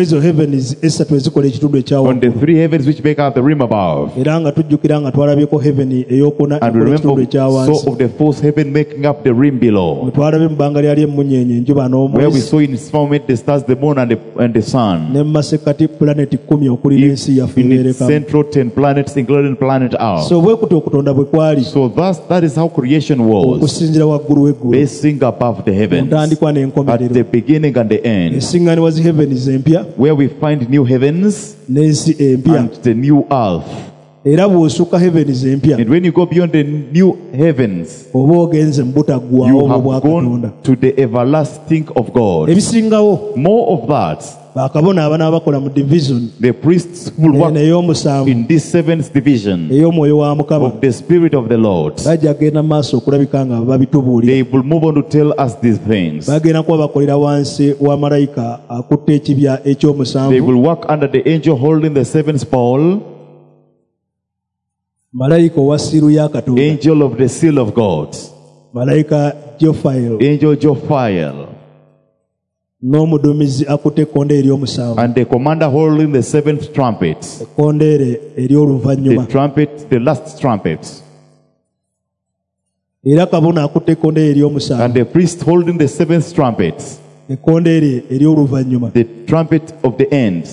the three heavens which make up the rim above. And remember so of the fourth heaven making up the rim below. Where we saw in its firmament the stars, the moon and the, and the sun. In, in its central ten planets including planet Earth. So thus, that is how creation was, basing above the heavens, at the beginning and the end, where we find new heavens and the new earth. And when you go beyond the new heavens, you have gone to the everlasting of God. More of that, the priests will work in this seventh division of the Spirit of the Lord. They will move on to tell us these things. They will work under the angel holding the seventh bowl, angel of the seal of God, angel Jophiel, and the commander holding the seventh trumpet, the trumpet, the last trumpet, and the priest holding the seventh trumpet, the trumpet of the end.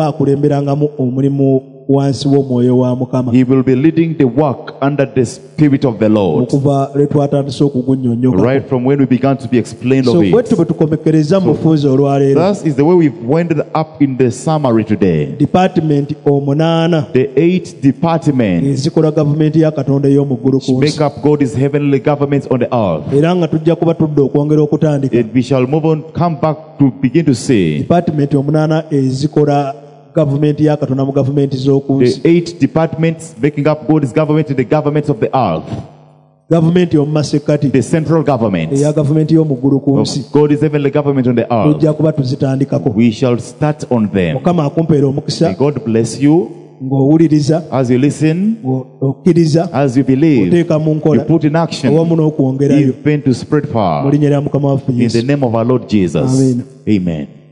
He will be leading the work under the Spirit of the Lord. Right from when we began to be explained of it. So, thus is the way we've winded up in the summary today. The eight departments make up God's heavenly government on the earth. And we shall move on, come back to begin to say the eight departments making up God's government and the governments of the earth. The central government of God's heavenly government on the earth. We shall start on them. May God bless you. As you listen, as you believe, you put in action, even to spread far. In the name of our Lord Jesus. Amen. Amen.